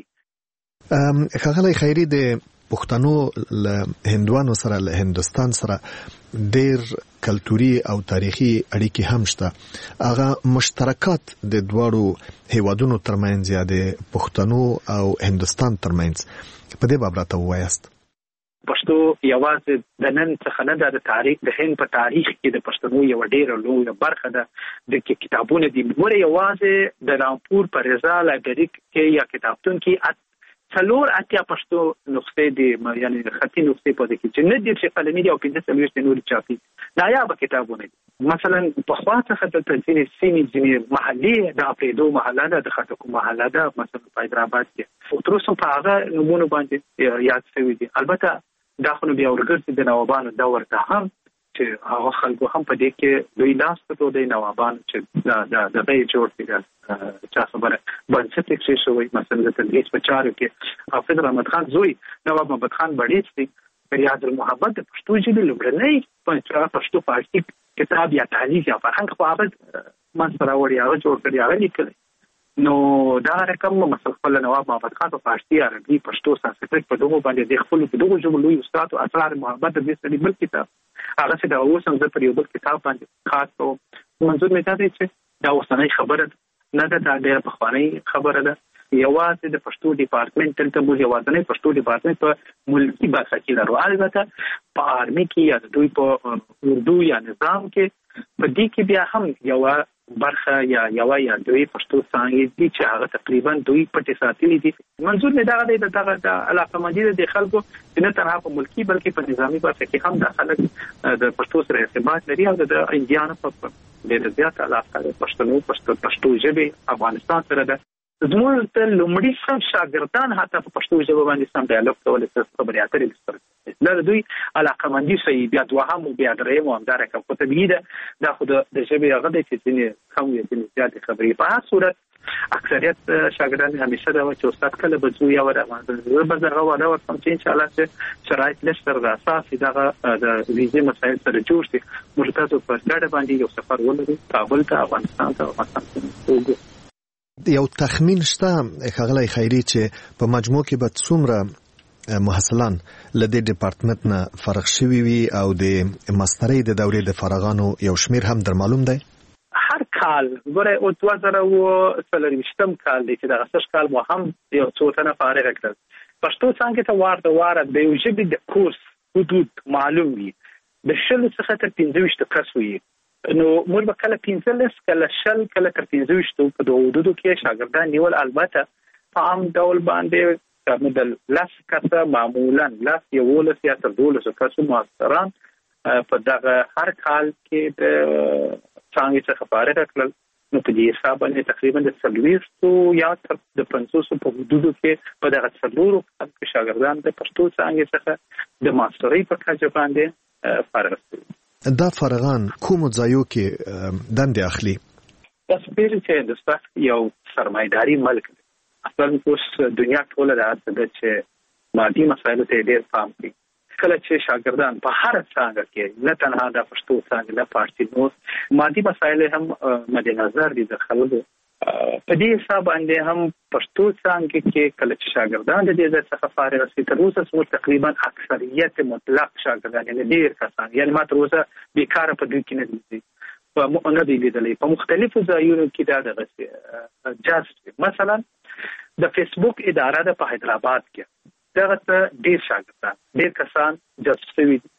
ښاغلی خیري د پښتنو له هندوانو سره له هندستان سره ډېر کلتوري او تاریخي اړیکې هم شته هغه مشترکات د دواړو هیوادونو ترمنځ یا د پښتنو او هندستان ترمنځ په دې باب وایاست پښتو یوازې د نن څخه نه د تاریخ د هند په تاریخ کې د پښتنو یو ډېر لوی برخه ده د کتابونو د مور یوازې د رامپور په رضا لایبرری کې یا کتابتون کې څلور اتیا پښتو نسخې دي یعنی خطي نسخې په دې کې چې نه دي چې قلمي دي او 15 نور چاپي نایاب کتابونه دي مثلا په خواته خطه تنظیم سیمې محلي د افریدو محله ده د خټکو محله ده مثلا په حیدرآباد کې او تر اوسه په هغه نمونه باندې یاد شوی دي البته دا خو بیا ورګرځي د نوابانو دور ته هم چې هغه خلکو هم په دې کې دوی لاس ته د نوابانو چې د غي جوړ دي چا خبره بنسټ کې شوی مثلا د تدریس په چارو کې حافظ رحمت خان زوی نواب محمد خان بړیڅ دی ریاض المحبت د پښتو ژبې لومړنی په پښتو فارسی کتاب یا تعلیق یا فرهنګ په اړه منځ راوړی هغه جوړ کړی هغه لیکلی نو دا رقم مثلا خپل نواب محمد خان په فارسی عربي پښتو سانسکریت په دغه باندې د خپل په دغه ژبه لوی استاد او اسرار محبت د دې بل کتاب هغه چې دا اوس هم په یو بل کتاب باندې خاص او منظور مې دا دی چې دا اوسنۍ خبره نه ده دا ډېر پخوانی خبره ده یوازې د پښتو ډپارټمنټ ته موږ یوازې پښتو ډپارټمنټ په ملکی برخه کې لرو البته په آرمي کې یا دوی په اردو یا نظام کې په دې کې بیا هم یو برخه یا دوی پښتو څنګه دي چې هغه تقریبا دوی پټې ساتلې دي منظور مې دا دی د علاقه مندي د خلکو نه تنها په ملکی بلکې په نظامی برخه کې هم د خلک د پښتو سره ارتباط لري او د انډیانو په ډېر زیات علاقه د پښتو ژبې افغانستان سره ده زموږ ته لومړی سم شاګردان حتی په پښتو ژبه باندې سم ډایالوګ کولای شي خبرې اترې وکړي دا دوی علاقه مندي شي بیا دوهم او بیا دریم او همدار کوم په طبيعي ده خو د ژبې هغه د چې کم وي چې زیات خبرې په هر صورت اکثریت شاګردان همیشه دا چې استاد کله به زو یا ورته بزرګه ولا ورته چې ان شاء الله چې شرایط لشتر د اساس دغه د ویزې مسایل سره جوړ شي موږ تاسو په ګډه باندې یو سفر ولرو کابل ته افغانستان ته افغانستان یو تخمین شته ښاغلی خیري چې په مجموع کې به څومره محصلان له دې ډپارټمنټ نه فارغ شوي وي او د ماسترۍ د دورې د فارغانو یو شمیر هم در معلوم دی هر کال ګوره او 2023 کال دی چې د غسش کال مو هم یو څو تنه فارغ کړل پښتو څنګه ته واره د یو ژبې د کورس حدود معلوم وي د شل څخه تر 15 کس وي نو موږ به کله 15 کله شل کله تر 15 په دوه حدودو کې شاګردان نیول البته په عام ډول باندې مدل لاس کته معمولا لاس یو ولس یا تر 12 کسو ماستران په دغه هر کال کې د څنګه څخه فارغ کړل نو په دې حساب باندې تقریبا د 30 یا تر د 500 په حدودو کې په دغه څلورو شاګردان د پښتو څنګه څخه د ماسترۍ په کچه باندې فارغ شول دا فارغان کوم ځایو کې دندې اخلي تاسو پیژنئ چې هندوستان یو سرمایداري ملک دی اصلا اوس دنیا ټوله د چې مادي مسایلو ته ډېر پام کوي کله چې شاګردان په هر څانګه کې نه تنها د پښتو څانګه نه فارسي نو مادي مسایل هم مد نظر دي د خلکو په دې حساب باندې هم پښتو څنګه کې کله چې شاګردان د دې څخه فارغ شي تر اوسه څو تقریبا اکثریت مطلق شاګردان یعنی ډیر کسان یعنی ما تر اوسه بیکاره په دې کې نه دي په موږ نه دی لیدلې په مختلفو ځایونو کې دا د جاست مثلا د فیسبوک اداره د په حیدرآباد کې دغه ډیر شاګردان ډیر کسان جاست شوي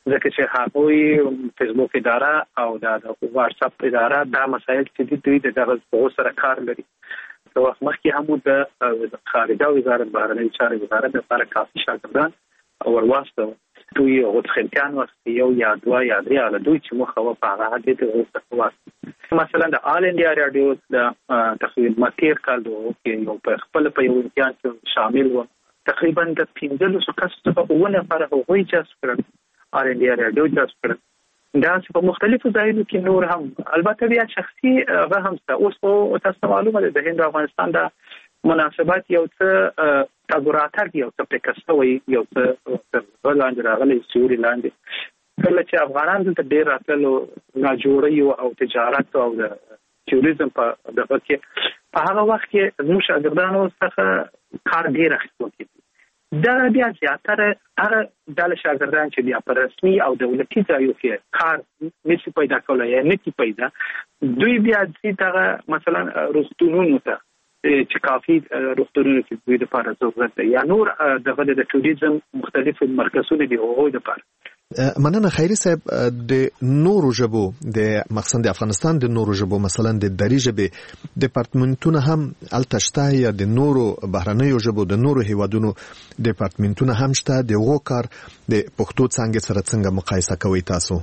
ځکه چې هغوی فیسبوک اداره او د واتس اپ اداره دا مسایل چې دوی دغه سره کار لري. د وخت مخکې هم د خارجه وزارت بهرنۍ چارې وزارت لپاره کافي شاګردان ورواستو دوی غوښتنکان واسطه یو یا دوه یا درې على دوی چې مخه په هغه حد ته واسطه مثلا د آل انډیا رادیو د تقریبا مکیر کال کې یو په خپل په یو امتحان کې شامل و تقریبا د 15 کسو په ونه پر هغوی جذب کړل آل انډیا رادیو جذب کړل دا په مختلفو ځایونو کې نور هم البته بیا شخصي هغه هم اوس په تاسو معلومه ده د هند افغانستان د مناسبات یو څه تګوراتګ یو څه پکستوي یو څه ولاندې راغلي سوري لاندې کله چې افغانان دلته ډېر راتلو ناجوړي او تجارت او د ټوریزم په دغه کې په هغه وخت کې زموږ شاګردانو څخه کار ډېر اخیستل کېږي دا بیا زیاتره هغه د شاګردان چې بیا په رسمي او دولتي ځایو کې کار نشي پیدا کولای یا نشي پیدا دوی بیا چې مثلا روغتونونو ته چې کافي روغتونونو کې دوی د لپاره ضرورت دی یا نور دغه د ټوریزم مختلف مرکزونه دي او د لپاره مننه خیری صاحب د نورو ژبو د مقصد د افغانستان د نورو ژبو مثلا د دری ژبې ډپارټمنټونه هم التشتا یا د نورو بهرنیو ژبو د نورو هیوادونو ډپارټمنټونه هم شته د وو کار د پښتو څنګه سره څنګه مقایسه کوي تاسو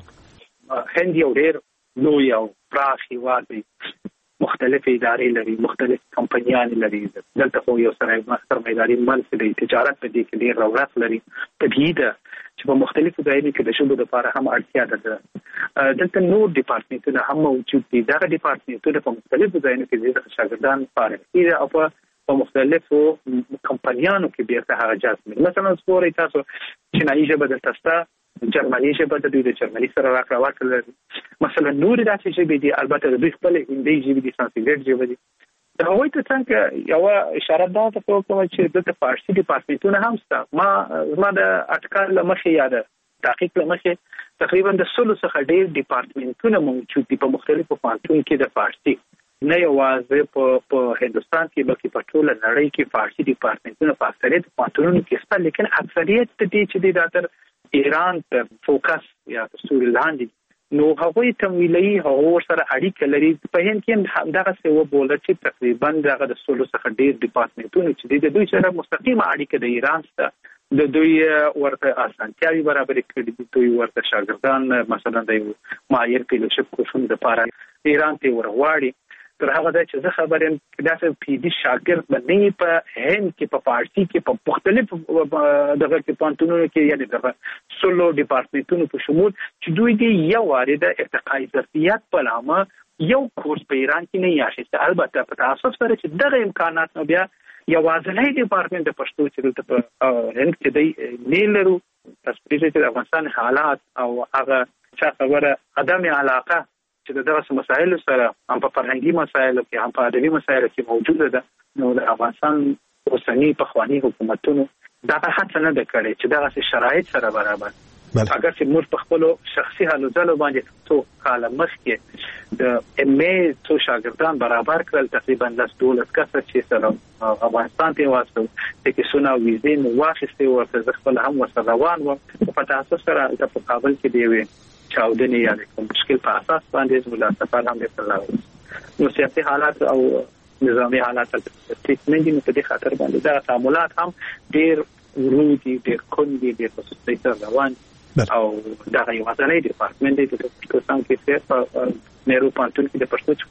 هند یو ډېر لوی او پراخ هیواد دی مختلف ادارې لري مختلف کمپنیان لري دلته خو یو سره سرمایداري منځ دی تجارت په دې کې ډېر رغبت لري طبیعي ده چې په مختلفو ځایونو کې د شوبو لپاره هم اړتیا ده دلته نور ډپارټمنټونه هم موجود دي دا ډپارټمنټونه په مختلفو ځایونو کې د شاګردان لپاره دي او په مختلفو کمپنیانو کې بیرته هغه جذب مثلا سپوري تاسو چینایي ژبه د تاسو جرمني ژبه د دوی د جرمني سره راکړه مثلا نور داسې ژبې دي البته د دوی خپل هندي ژبې دي سانسکریت ژبه دي دا هغوی ته څنګه یو اشاره ده ته کوم چې د فارسي ډپارټمنټونه هم شته ما د اټکل لمخې یاد تحقیق لمخې تقریبا د 16 څخه ډېر ډپارټمنټونه موجود دي په مختلفو پوهنتونونو کې د فارسي نه یوازې په هندستان کې بلکې په ټول نړۍ کې فارسي ډپارټمنټونه په اکثریت پوهنتونونو کې شته لیکن اکثریت دې چې د ایران ته فوکس یا سوري لاندې نو هغوی تمویلي هغو سره اړیکه لري په هند کې دغه څه وبوله چې تقریبا دغه د 16 څخه ډېر ډپارټمنټونه چې د دوی سره مستقیمه اړیکه د ایران سره د دوی ورته اسانتیاوي برابر کړي دي دوی ورته شاګردان مثلا د معایر فیلوشپ کورسونو لپاره ایران ته ورغواړي تر هغه ځای چې زه خبر یم داسې پیډي شاګرد باندې په هند کې په فارسي کې په مختلف دغه کې پانتونونو کې یعنی دغه سولو ډپارټمنټونو په شمول چې دوی دې یو وارد ارتقای ظرفیت په نامه یو کورس په ایران کې نه یاشته البته په تاسو سره چې دغه امکانات نو بیا یوازې ډپارټمنټ د پښتو چې په هند کې دی نه لرو تاسو پرې چې افغانستان حالات او هغه څه خبره عدم علاقه چې دغه مسایل سره هم په فرهنګي مسایلو کې هم په ادبي مسایلو کې موجوده ده نو د افغانستان اوسنی پخوانی حکومتونو دا هڅه نه کړې چې دغه شرایط سره برابر اگر چې موږ په خپل شخصي حالو ځلو باندې څو کال مخکې د ام ای څو شاګردان برابر کړل تقریبا 12 کسه چې سره افغانستان ته واسطه چې سونه ویزې نو واخیستې ورته خپل هم ورسره روان و په تاسو سره د کابل کې دی چاودنې یا کوم مشکل په اساس باندې مولا سفر هم وکړل نو سیاسي حالات او نظامی حالات ټیټ نه دي په دې خاطر باندې دا تعاملات هم ډېر ورودي ډېر کوندي ډېر په څه روان او دا یو ځانګړی ډپارټمنټ دی چې په څنګه کې په نهرو پانتون کې د پښتو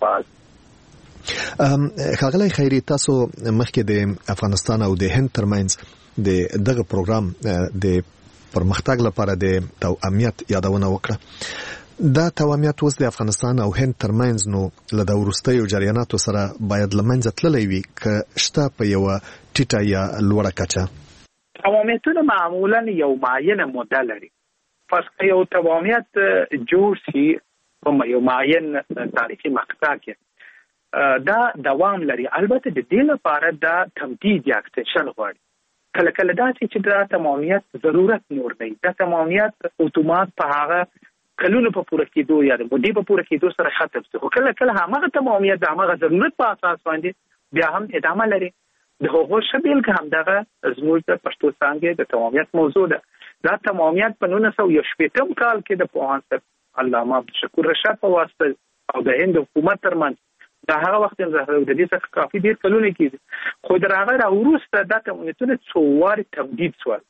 چپال خاغلی خیری تاسو مخکې د افغانستان او د هند ترمنځ د دغه پروګرام د پرمختګ لپاره د توأمیت یادونه وکړه دا توأمیت اوس د افغانستان او هند ترمنځ نو له د وروستیو جریاناتو سره باید لمنځه تللی وي که شته په یو ټیټه یا لوړه کچه توأمیتونه معمولا یو معینه موده لري پس که یو توأمیت جوړ شي په یو معین تاریخي مقطع کې دا دوام لري البته د دې لپاره دا تمدید یا اکستنشن غواړي کله کله دا چې دا تمامیت ضرورت نور دی دا تمامیت اتومات په هغه کلونو په پوره کېدو یا د مودې په پوره کېدو سره ختم شي خو کله کله هغه تمامیت د هغه ضرورت په اساس باندې بیا هم ادامه لري د هغو شبیل که هم دغه زموږ د پښتو څانګې د تمامیت موضوع ده دا تمامیت په 1980 کال کې د پوهاند صاحب علامه عبدالشکور رشاد په واسطه او د هند حکومت ترمنځ دا هغه وخت د دې څخه کافي ډیر کلونه کېږي خو د هغه وروسته دا کمیټونه څو وارې تمدید شول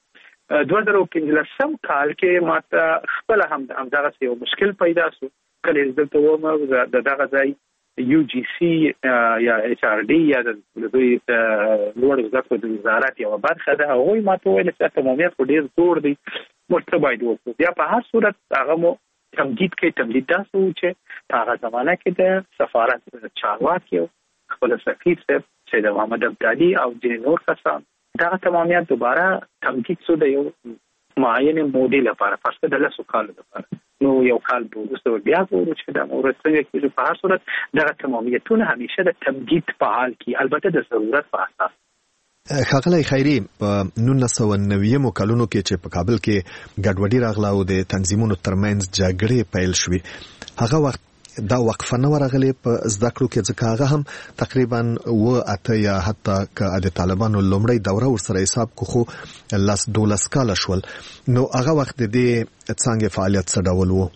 2015 کال کې ماته خپل هم دغه یو مشکل پیدا شو کله دلته ومه دغه ځای UGC یا HRD یا د دوی لوړ زده کړو د وزارت یو برخه ده هغوی ماته ویل چې تمامیت په ډیر زور دی موږ باید وکړو بیا په هر صورت هغه مو تمدید داسې و چې په هغه زمانه کې د سفارت چارواکي خپل سفیر صاحب سید محمد ابدالي او ځینې نور کسان دغه تمامیت دوباره تمدید شو د یو معین مودې لپاره فرض د 10 کالو لپاره نو یو کال وروسته بیا ورو چې د مورستنګ کې په هر صورت دغه تمامیتونه همیشه د تمدید په حال کې البته د ضرورت په اساس ښاغلی خیري په 1990 کلونو کې چې په کابل کې ګډوډي راغله او د تنظیمونو ترمنځ جګړې پیل شوې هغه وخت دا وقفه نه ورغلې په زده کړو کې ځکه هغه هم تقریبا و یا حتی که د طالبانو لومړی دوره ورسره حساب کو خو 12 کال شول نو هغه وخت د څنګه فعالیت څه ډول وو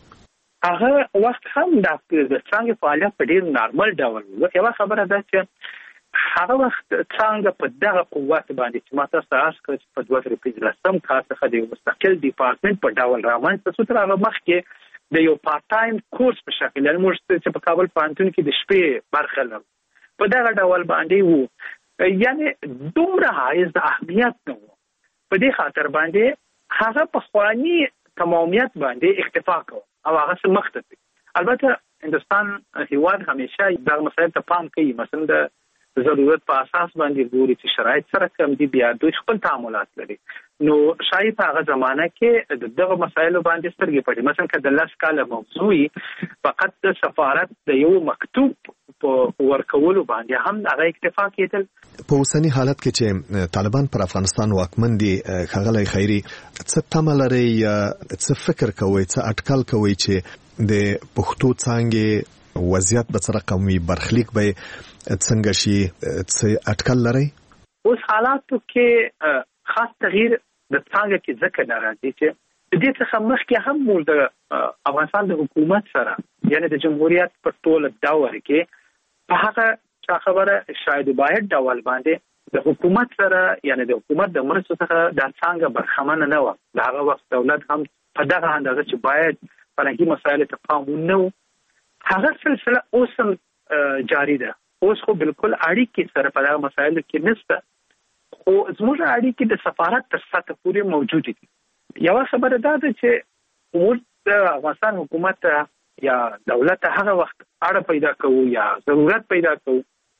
هغه وخت هم د څنګه فعالیت په ډیر نارمل ډول وو یو خبره ده چې هغه وخت څنګه په دغه قوت باندې چې ماته تاسو کړ په 2015 کال څخه د مستقل ډپارټمنټ په ډول رامنځته شو تر هغه مخکې د یو پارت ټایم کورس په شکل موږ چې په کابل پوهنتون کې د شپې برخه لرو په دغه ډول باندې وو یعنی دومره حایز د اهمیت نه وو په دې خاطر باندې هغه په خواني تمامیت باندې اکتفا کوي او هغه څه مخته البته هندستان هیواد همیشه د مسایل ته پام کوي مثلا د ضرورت په اساس باندې ګوري چې شرایط سره کم دي بیا دوی خپل تعاملات لري نو شاید هغه زمانہ کې دغه مسایلو باندې سترګې پټي مثلا که د 10 کال موضوعي فقط د سفارت د یو مکتوب په ورکولو باندې هم هغه اکتفا کېدل په اوسنی حالت کې چې طالبان پر افغانستان واکمن دي ښاغلی خیري څه تمه لري څه فکر کوي څه اټکل کوي چې د پښتو څانګې وضعیت به څه رقم وي برخلیک به څنګه شي څه اټکل لري اوس حالاتو کې خاص تغییر د څنګه کې ذکر راځي چې د دې څخه مخکې هم موږ د افغانستان د حکومت سره یعنی د جمهوریت په ټول دور کې په هغه خبره شاید باید ډول باندې د حکومت سره یعنی د حکومت د مرستو څخه د څنګه برخمن نه و د هغه وخت دولت هم په دغه اندازه چې باید فرهنګي مسایل ته پام ونه هغه سلسله اوس هم جاری ده اوس خو بالکل اړیکې سره په دغه مسایلو کې نشته خو زموږ اړیکې د سفارت تر سطح پورې موجود دي یو خبره دا ده چې موږ د افغانستان حکومت یا دولت هغه وخت اړه پیدا کوو یا ضرورت پیدا کوو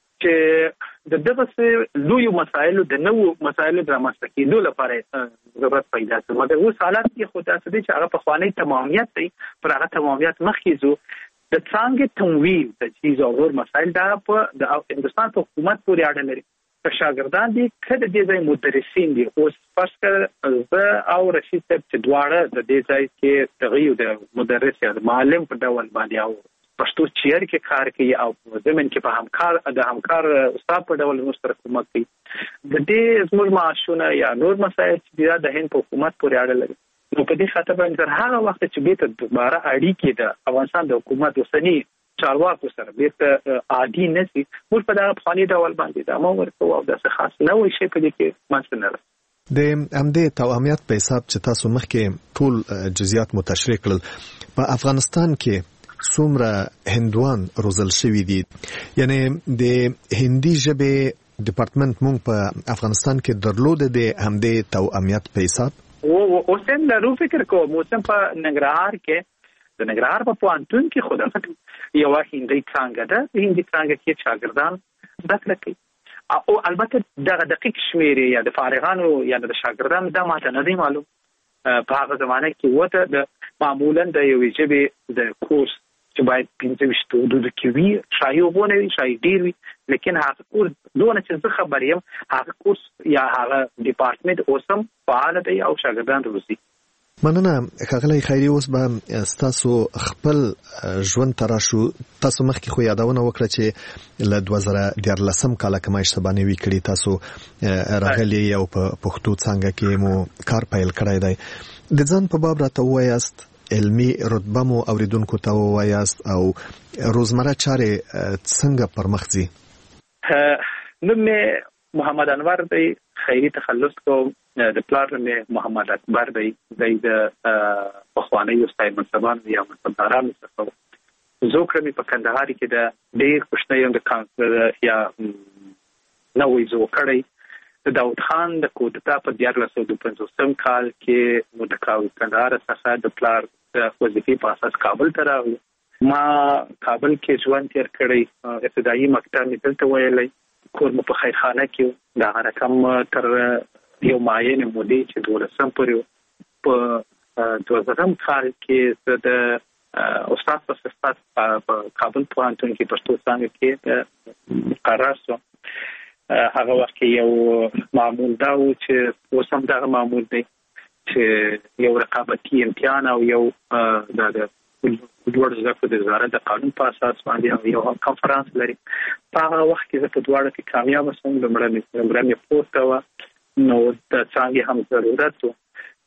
چې د دغه لوی مسایلو د نوو مسایلو د رامنځته کېدو لپاره ضرورت پیدا شي مګر اوس حالات کې خو تاسو دې چې هغه په خواني تمامیت دی پر هغه تمامیت مخکې زو د څنګه تمویل د چیز او نور مسایل دا په د هندستان حکومت پورې اړه لري چې شاګردان دي کله د دې مدرسین دي اوس فرض کړه زه او رشید صاحب چې دواړه د دې ځای کې تغیر د مدرس یا د معلم په ډول باندې او پښتو چیر کې کار کوي او زمين کې په همکار استاد په ډول مستر کومک کوي د دې زموږ معاشونه یا نور مسایل چې د هند په حکومت پورې اړه لري نو په دې خاطر باندې هغه وخت چې به ته دوباره اړیکې د افغانستان د حکومت اوسنی چارواکو سره به عادي نشي موږ په دغه فاني ډول باندې دا مو ورته او د څه خاص نه وي شي په دې کې مانځنه د امدې تواميت په حساب چې تاسو مخکې ټول جزئیات متشریح کړل په افغانستان کې څومره هندوان روزل شوی دي یعنی د هندي ژبې ډپارټمنټ مونږ په افغانستان کې درلود د همدې تواميت په حساب اوس هم لرو فکر کوم اوس هم په ننګرهار کې د ننګرهار په پوهنتون کې خو دغه یو هندي څنګه ده د هندي څنګه کې شاګردان زده کړه کوي او البته دغه دقیق شمیر یا د فارغانو یا د شاګردانو د ماته نه دی معلوم په هغه زمانه کې وته د معمولا د یو ژبې د کورس چې باید 15 حدود کې وي شایو بونه وي شای ډیر وي لیکن هغه کورس دونه چې خبر یم هغه کورس یا هغه ډپارټمنټ اوسم فعال دی او شاګردان روزي مننه ښاغلی خیري. اوس به ستاسو خپل ژوند ته راشو. تاسو مخکې خو یادونه وکړه چې له 2014 کال کې ما اشتباه نه وي کړې تاسو راغلي او په پښتو څانګه کې مو کار پیل کړی دی. د ځان په باب راته ووایاست، علمي رتبه مو اوریدونکو ته ووایاست او روزمره چارې څنګه پرمخ ځي؟ نوم محمد انور دی، خیري تخلص کوم. د پلار مې محمد اکبر دی، د پخوانیو ستای منصبانو یا منصبدارانو څخه. زه کړم په کندهار کې د ډېر کوچنی د کانسلر یا نوې زو کړی د داود خان د کودتا په 1950 کال کې مو د کندهار څخه د پلار د وظیفې په اساس کابل ته راغلم. ما کابل کې ژوند تیر کړی، ابتدایي مکتب مې دلته ویلی، کور مو په خیرخانه کې د رقم تر یو معین مودې چې 12 پورې په 2000 کال کې د استاد په صفت په کابل پوهنتون کې پښتو څانګه کې مقرر شوم. هغه وخت کې یو معمول دا و چې اوس هم دغه معمول دی چې یو رقابتي امتحان او یو د لوړ زده کړو د وزارت د قانون په اساس باندې یو کنفرانس لري. په هغه وخت کې زه په دواړو کې کامیاب شوم. لومړی مې پورته وه، نو د څانګې هم ضرورت و.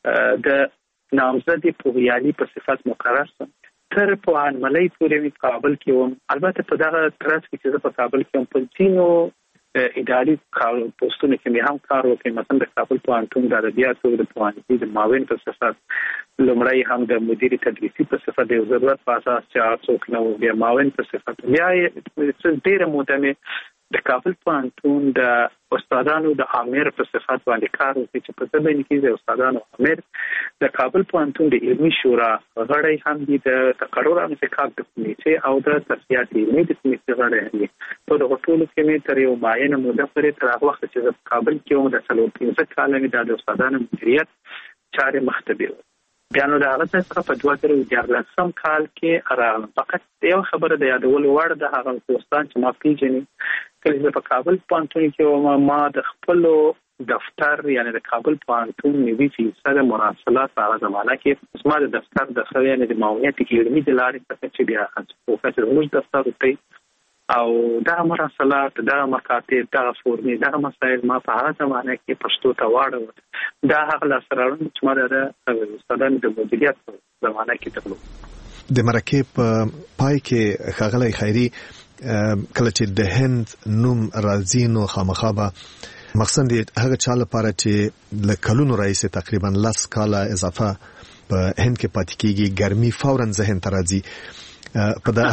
د نامزد پوهیالي په صفت مقرر شوم. تر پوهنملۍ پورې مې کابل کې وم. البته په دغه ترڅ کې چې زه په کابل کې وم په ځینو اداري پوسټونو کې مې هم کار وکړ. مثلا د کابل پوهنتون د ادبیاتو د پوهنځي د معاون په صفت، لومړی هم د مدیر تدریسي په صفت د ضرورت په اساس چې څوک نو بیا معاون په صفت. بیا ډېره موده مې د کابل پوهنتون د استادانو د امیر په صفت باندې کار وکړ چې په ځبین کې د استادانو امیر د کابل پوهنتون د علمي شورا غړی هم دي، د تقرراتو انتخاب د کمیټې او د تصفیات علمي د کمیټې غړی هم دي. په دغه ټولو کې مې تر یو معینه موده پورې تر هغه وخت چې په کابل کې وم د 15 کال مې د استادانو مدیریت چارې مختبر. بیا نو د هغه څخه په 2014 کال کې راغلم. فقط یو خبره د یادولو وړ د هغه دوستان چې ما پیژني، کله چې په کابل پوهنتون کې ما د خپل دفتر یعنی د کابل پوهنتون نوي فیصد مراسلات په هغه زمانه کې زما د دفتر د خو یعنی د معاونیت علمي د لارې څخه چې بیا پروفیسور موږ دفتر ته او دا مراسلات، دا مکاتب، دا فورمې، دا مسایل ما په هغه زمانه کې پښتو ته واړول. دا هغه لاسته چې ما د استادانو د مدیریت په زمانه کې درلود. د مرکې په پای کې ښاغلی خیري کله چې د هند نوم راځي نو خامخا به مقصد هغه چا لپاره چې له کلونو راځي تقریبا 10 کاله اضافه په هند کې پاتې کیږي ګرمي فورا ذهن ته راځي. په دا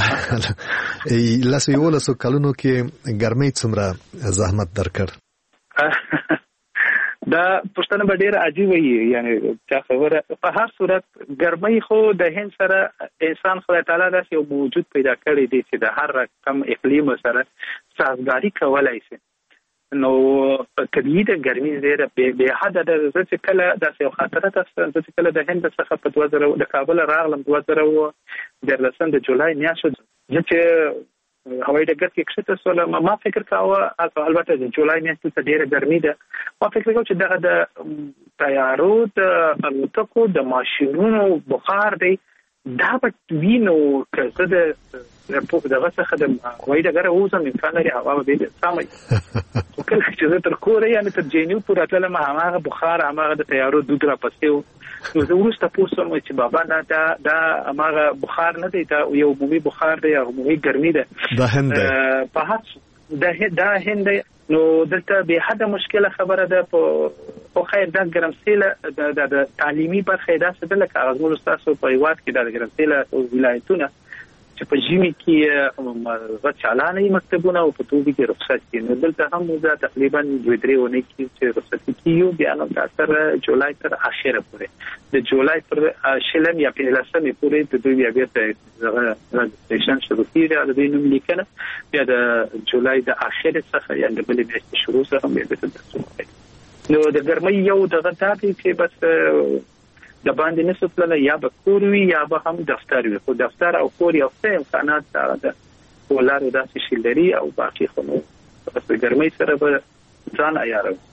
لاسو کلونو کې ګرمي څومره زحمت درکړ؟ دا پښتنه به ډیره عجیب وي، یعنی چا خبره. په هر صورت ګرمي خو د هند سره انسان خدای تعالی داسې یو موجود پیدا کړی دی چې د هر رقم اقلیم سره سازگاری کولای شي. نو طبیعي د ګرمي ډیره به حد د چې کله داسې یو خاطره تاسو چې کله د هند څخه په 2000 د کابل راغلم 2013 د جولای میاشت چې هوایي ډګر کې کښته سول. ما فکر کاوه البته د جولای میاشت ته ډیره ګرمي ده. ما فکر کاوه چې دغه تیارو د الوتکو د ماشینونو بخار دی دا به وینو که د دغه څخه د هوایي ډګر اوسم امکان لري هوا به دې سمای. کله چې زه تر کوره یعنی تر جینیو پورې تلم هغه بخار هغه د تیارو دود را پسې نو زه وروسته پوښتم چې بابا دا هغه بخار نه دی، دا یو عمومي بخار دی، عمومي ګرمي ده. دا هند په هڅه دا هند نو دلته به حد مشکله خبره ده. په خیر دا ګرمسیله د تعلیمي برخه دا څه ده لکه هغه تاسو په یوات کې د ګرمسیله ولایتونه چې په ژمي کې غچالانه مکتبونه او په توګه کې رخصت کیږي. دلته هم دا تقریبا 2-3 ونې کې چې رخصت کیږي بیا نو تر جولای تر اخره پورې د جولای پر شلم یا 15 پورې د دوی بیا د سټیشن شروع کیږي د دې نوم لیکنه بیا د جولای د اخره څخه یا د بلې میاشتې شروع سره بیا د تاسو نو د ګرمۍ یو دغه تابع چې بس د باندې نسو پلان یا به کور وي یا به هم دفتر وي. خو دفتر او کور یو څه امکانات ده ولر داسې شي لري او باقي خو نو بس ګرمۍ سره به ځان عیارو.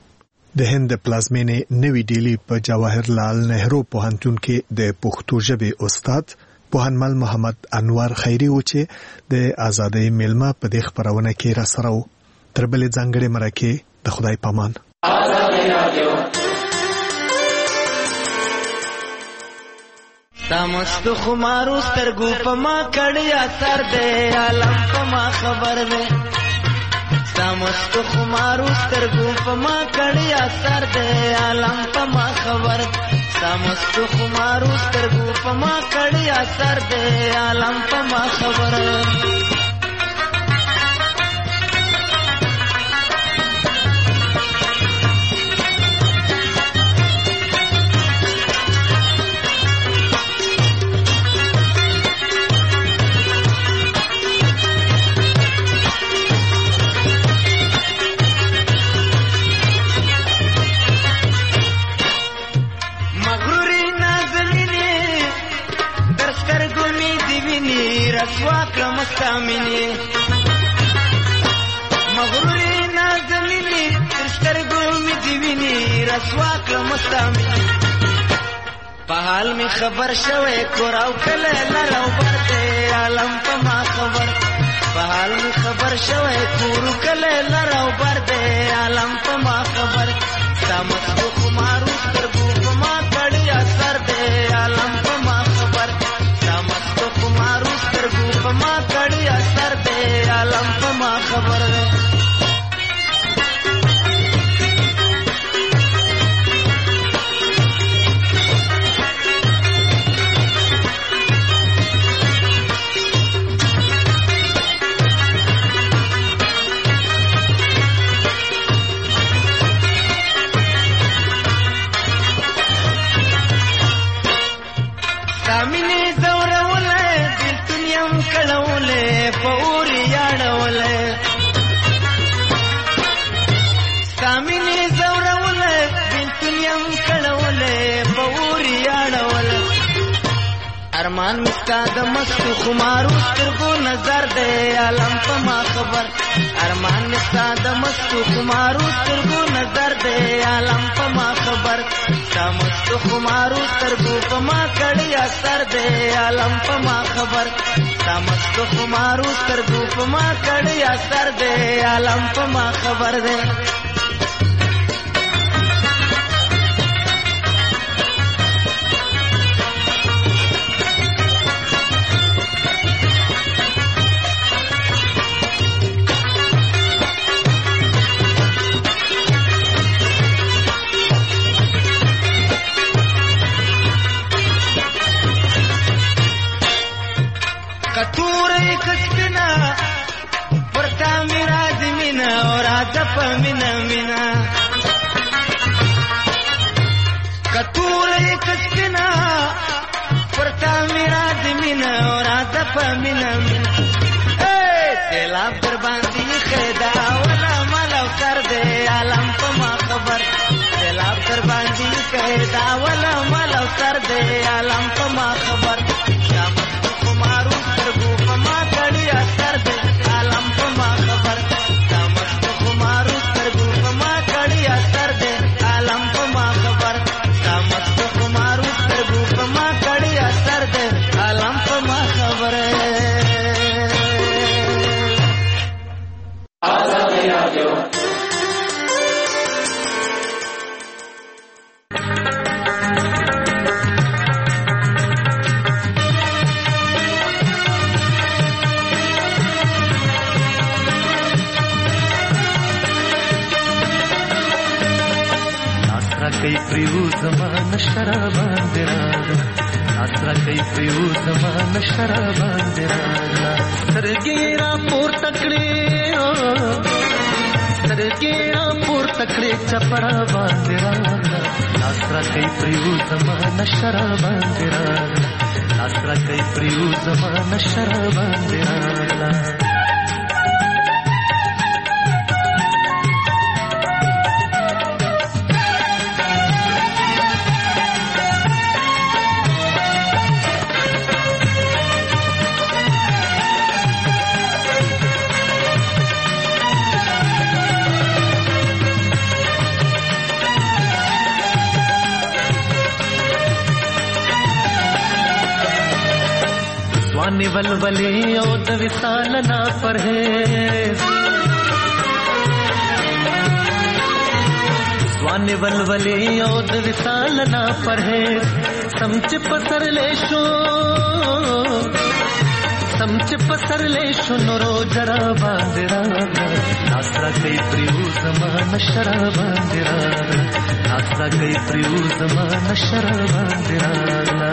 د هند پلازمینې نوې ډیلی په جواهر لال نهرو پوهنتون کې د پښتو ژبې استاد پوهنمل محمد انور خیری و چې د آزادۍ میلمه په دې خبرونه کې را سره و. تر بلې ځانګړې مرکه د خدای پامان. تامستو خمارو سترګو په ما کړی اثر دی عالم په ما خبر دی. تامستو خمارو سترګو په ما کړی اثر دی عالم په ما خبر. تامستو خمارو سترګو په ما کړی اثر دی عالم په ما خبر. رسواکړه مستامینې مغرورې نازنینې تر سترګو مې دې وینې رسواکړه مستامینې. په حال مې خبر شوی کور او کلی لر او بر دی عالم په ما خبر. په حال مې خبر شوی کور کلی لر او بر دی عالم په ما خبر. ستا مستو خمارو سترګو په ما کړی اثر دی عالم په ما خبر. ستا مستو خمارو سترګو په ما کړی اثر دی عالم په ما خبر دی. ارمان مستا د مستو خمارو سترګو نظر دی عالم په ما خبر. ارمان مستا د مستو خمارو سترګو نظر دی عالم په ما خبر. ستا مستو خمارو سترګو په ما کړی اثر دی عالم په ما خبر. ستا مستو خمارو سترګو په ما کړی اثر دی عالم په ما خبر دی. کتورې کسکنا پرتا میرا زمینا اور ادب مینا مینا. کتورې کسکنا پرتا میرا زمینا اور ادب مینا مینا. سیلاب در باندې خیدا ولا ملو سر دے عالم په ما خبر. سیلاب در باندې خیدا ولا ملو سر دے عالم په ما خبر. خمارو سترګو په ما کړی اثر دی عالم په ما خبر. تامستو خمارو سترګو په ما کړی اثر دی عالم په ما خبر. تامستو خمارو سترګو په ما کړی اثر دی عالم په ما خبر. آزادۍ راډیو کئی پریو زمان شرابان دیراغ ناسرا کئی پریو زمان شرابان دیراغ. سرگیرا پور تکڑے سرگیرا پور تکڑے چپڑا بان دیراغ. ناسرا کئی پریو زمان شرابان دیراغ. ناسرا کئی پریو زمان شرابان دیراغ. ځواني ولولې او د وصال نه پرهیز ځواني ولولې او د وصال نه پرهیز سمچ پسر لیشو سمچ پسر لیشو نورو جرا باندې راغله ناسرا کوي پریو زمان شرا باندې راغله ناسرا کوي پریو زمان شرا باندې راغله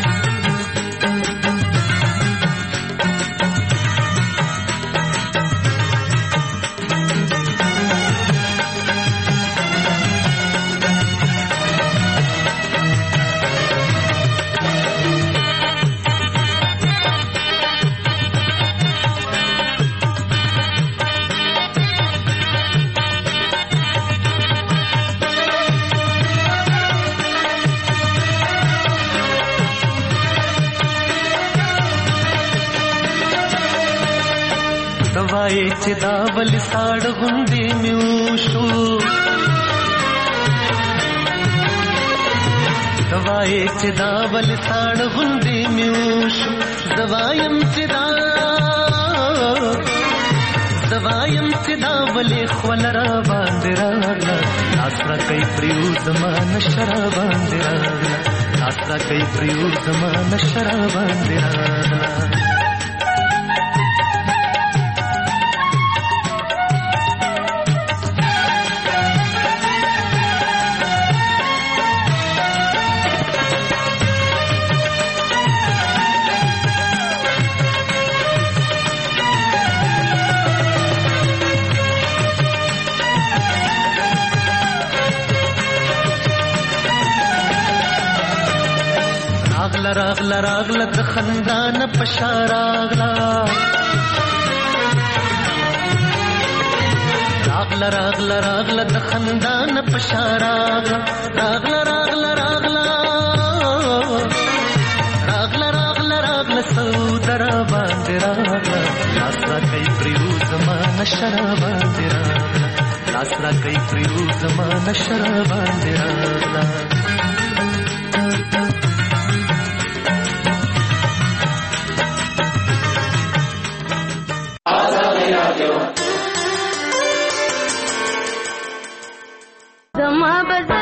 दवाई च दावल साड़ गुंदी म्यूशू दवाई च दावल साड़ गुंदी म्यूशू दवायम च दावले ख्वलरा बांदिरागला नासरा कई प्रियू जमान शरा बांदिरागला नासरा कई प्रियू जमान शरा बांदिरागला راغلا راغلا د خندان پشا راغلا راغلا راغلا راغلا د خندان پشا راغلا راغلا راغلا راغلا راغلا راغلا راغلا سودرا باندې راغلا ناسرا کوي پریو زمان شرا باندې راغلا ناسرا کوي پریو زمان شرا باندې راغلا Zama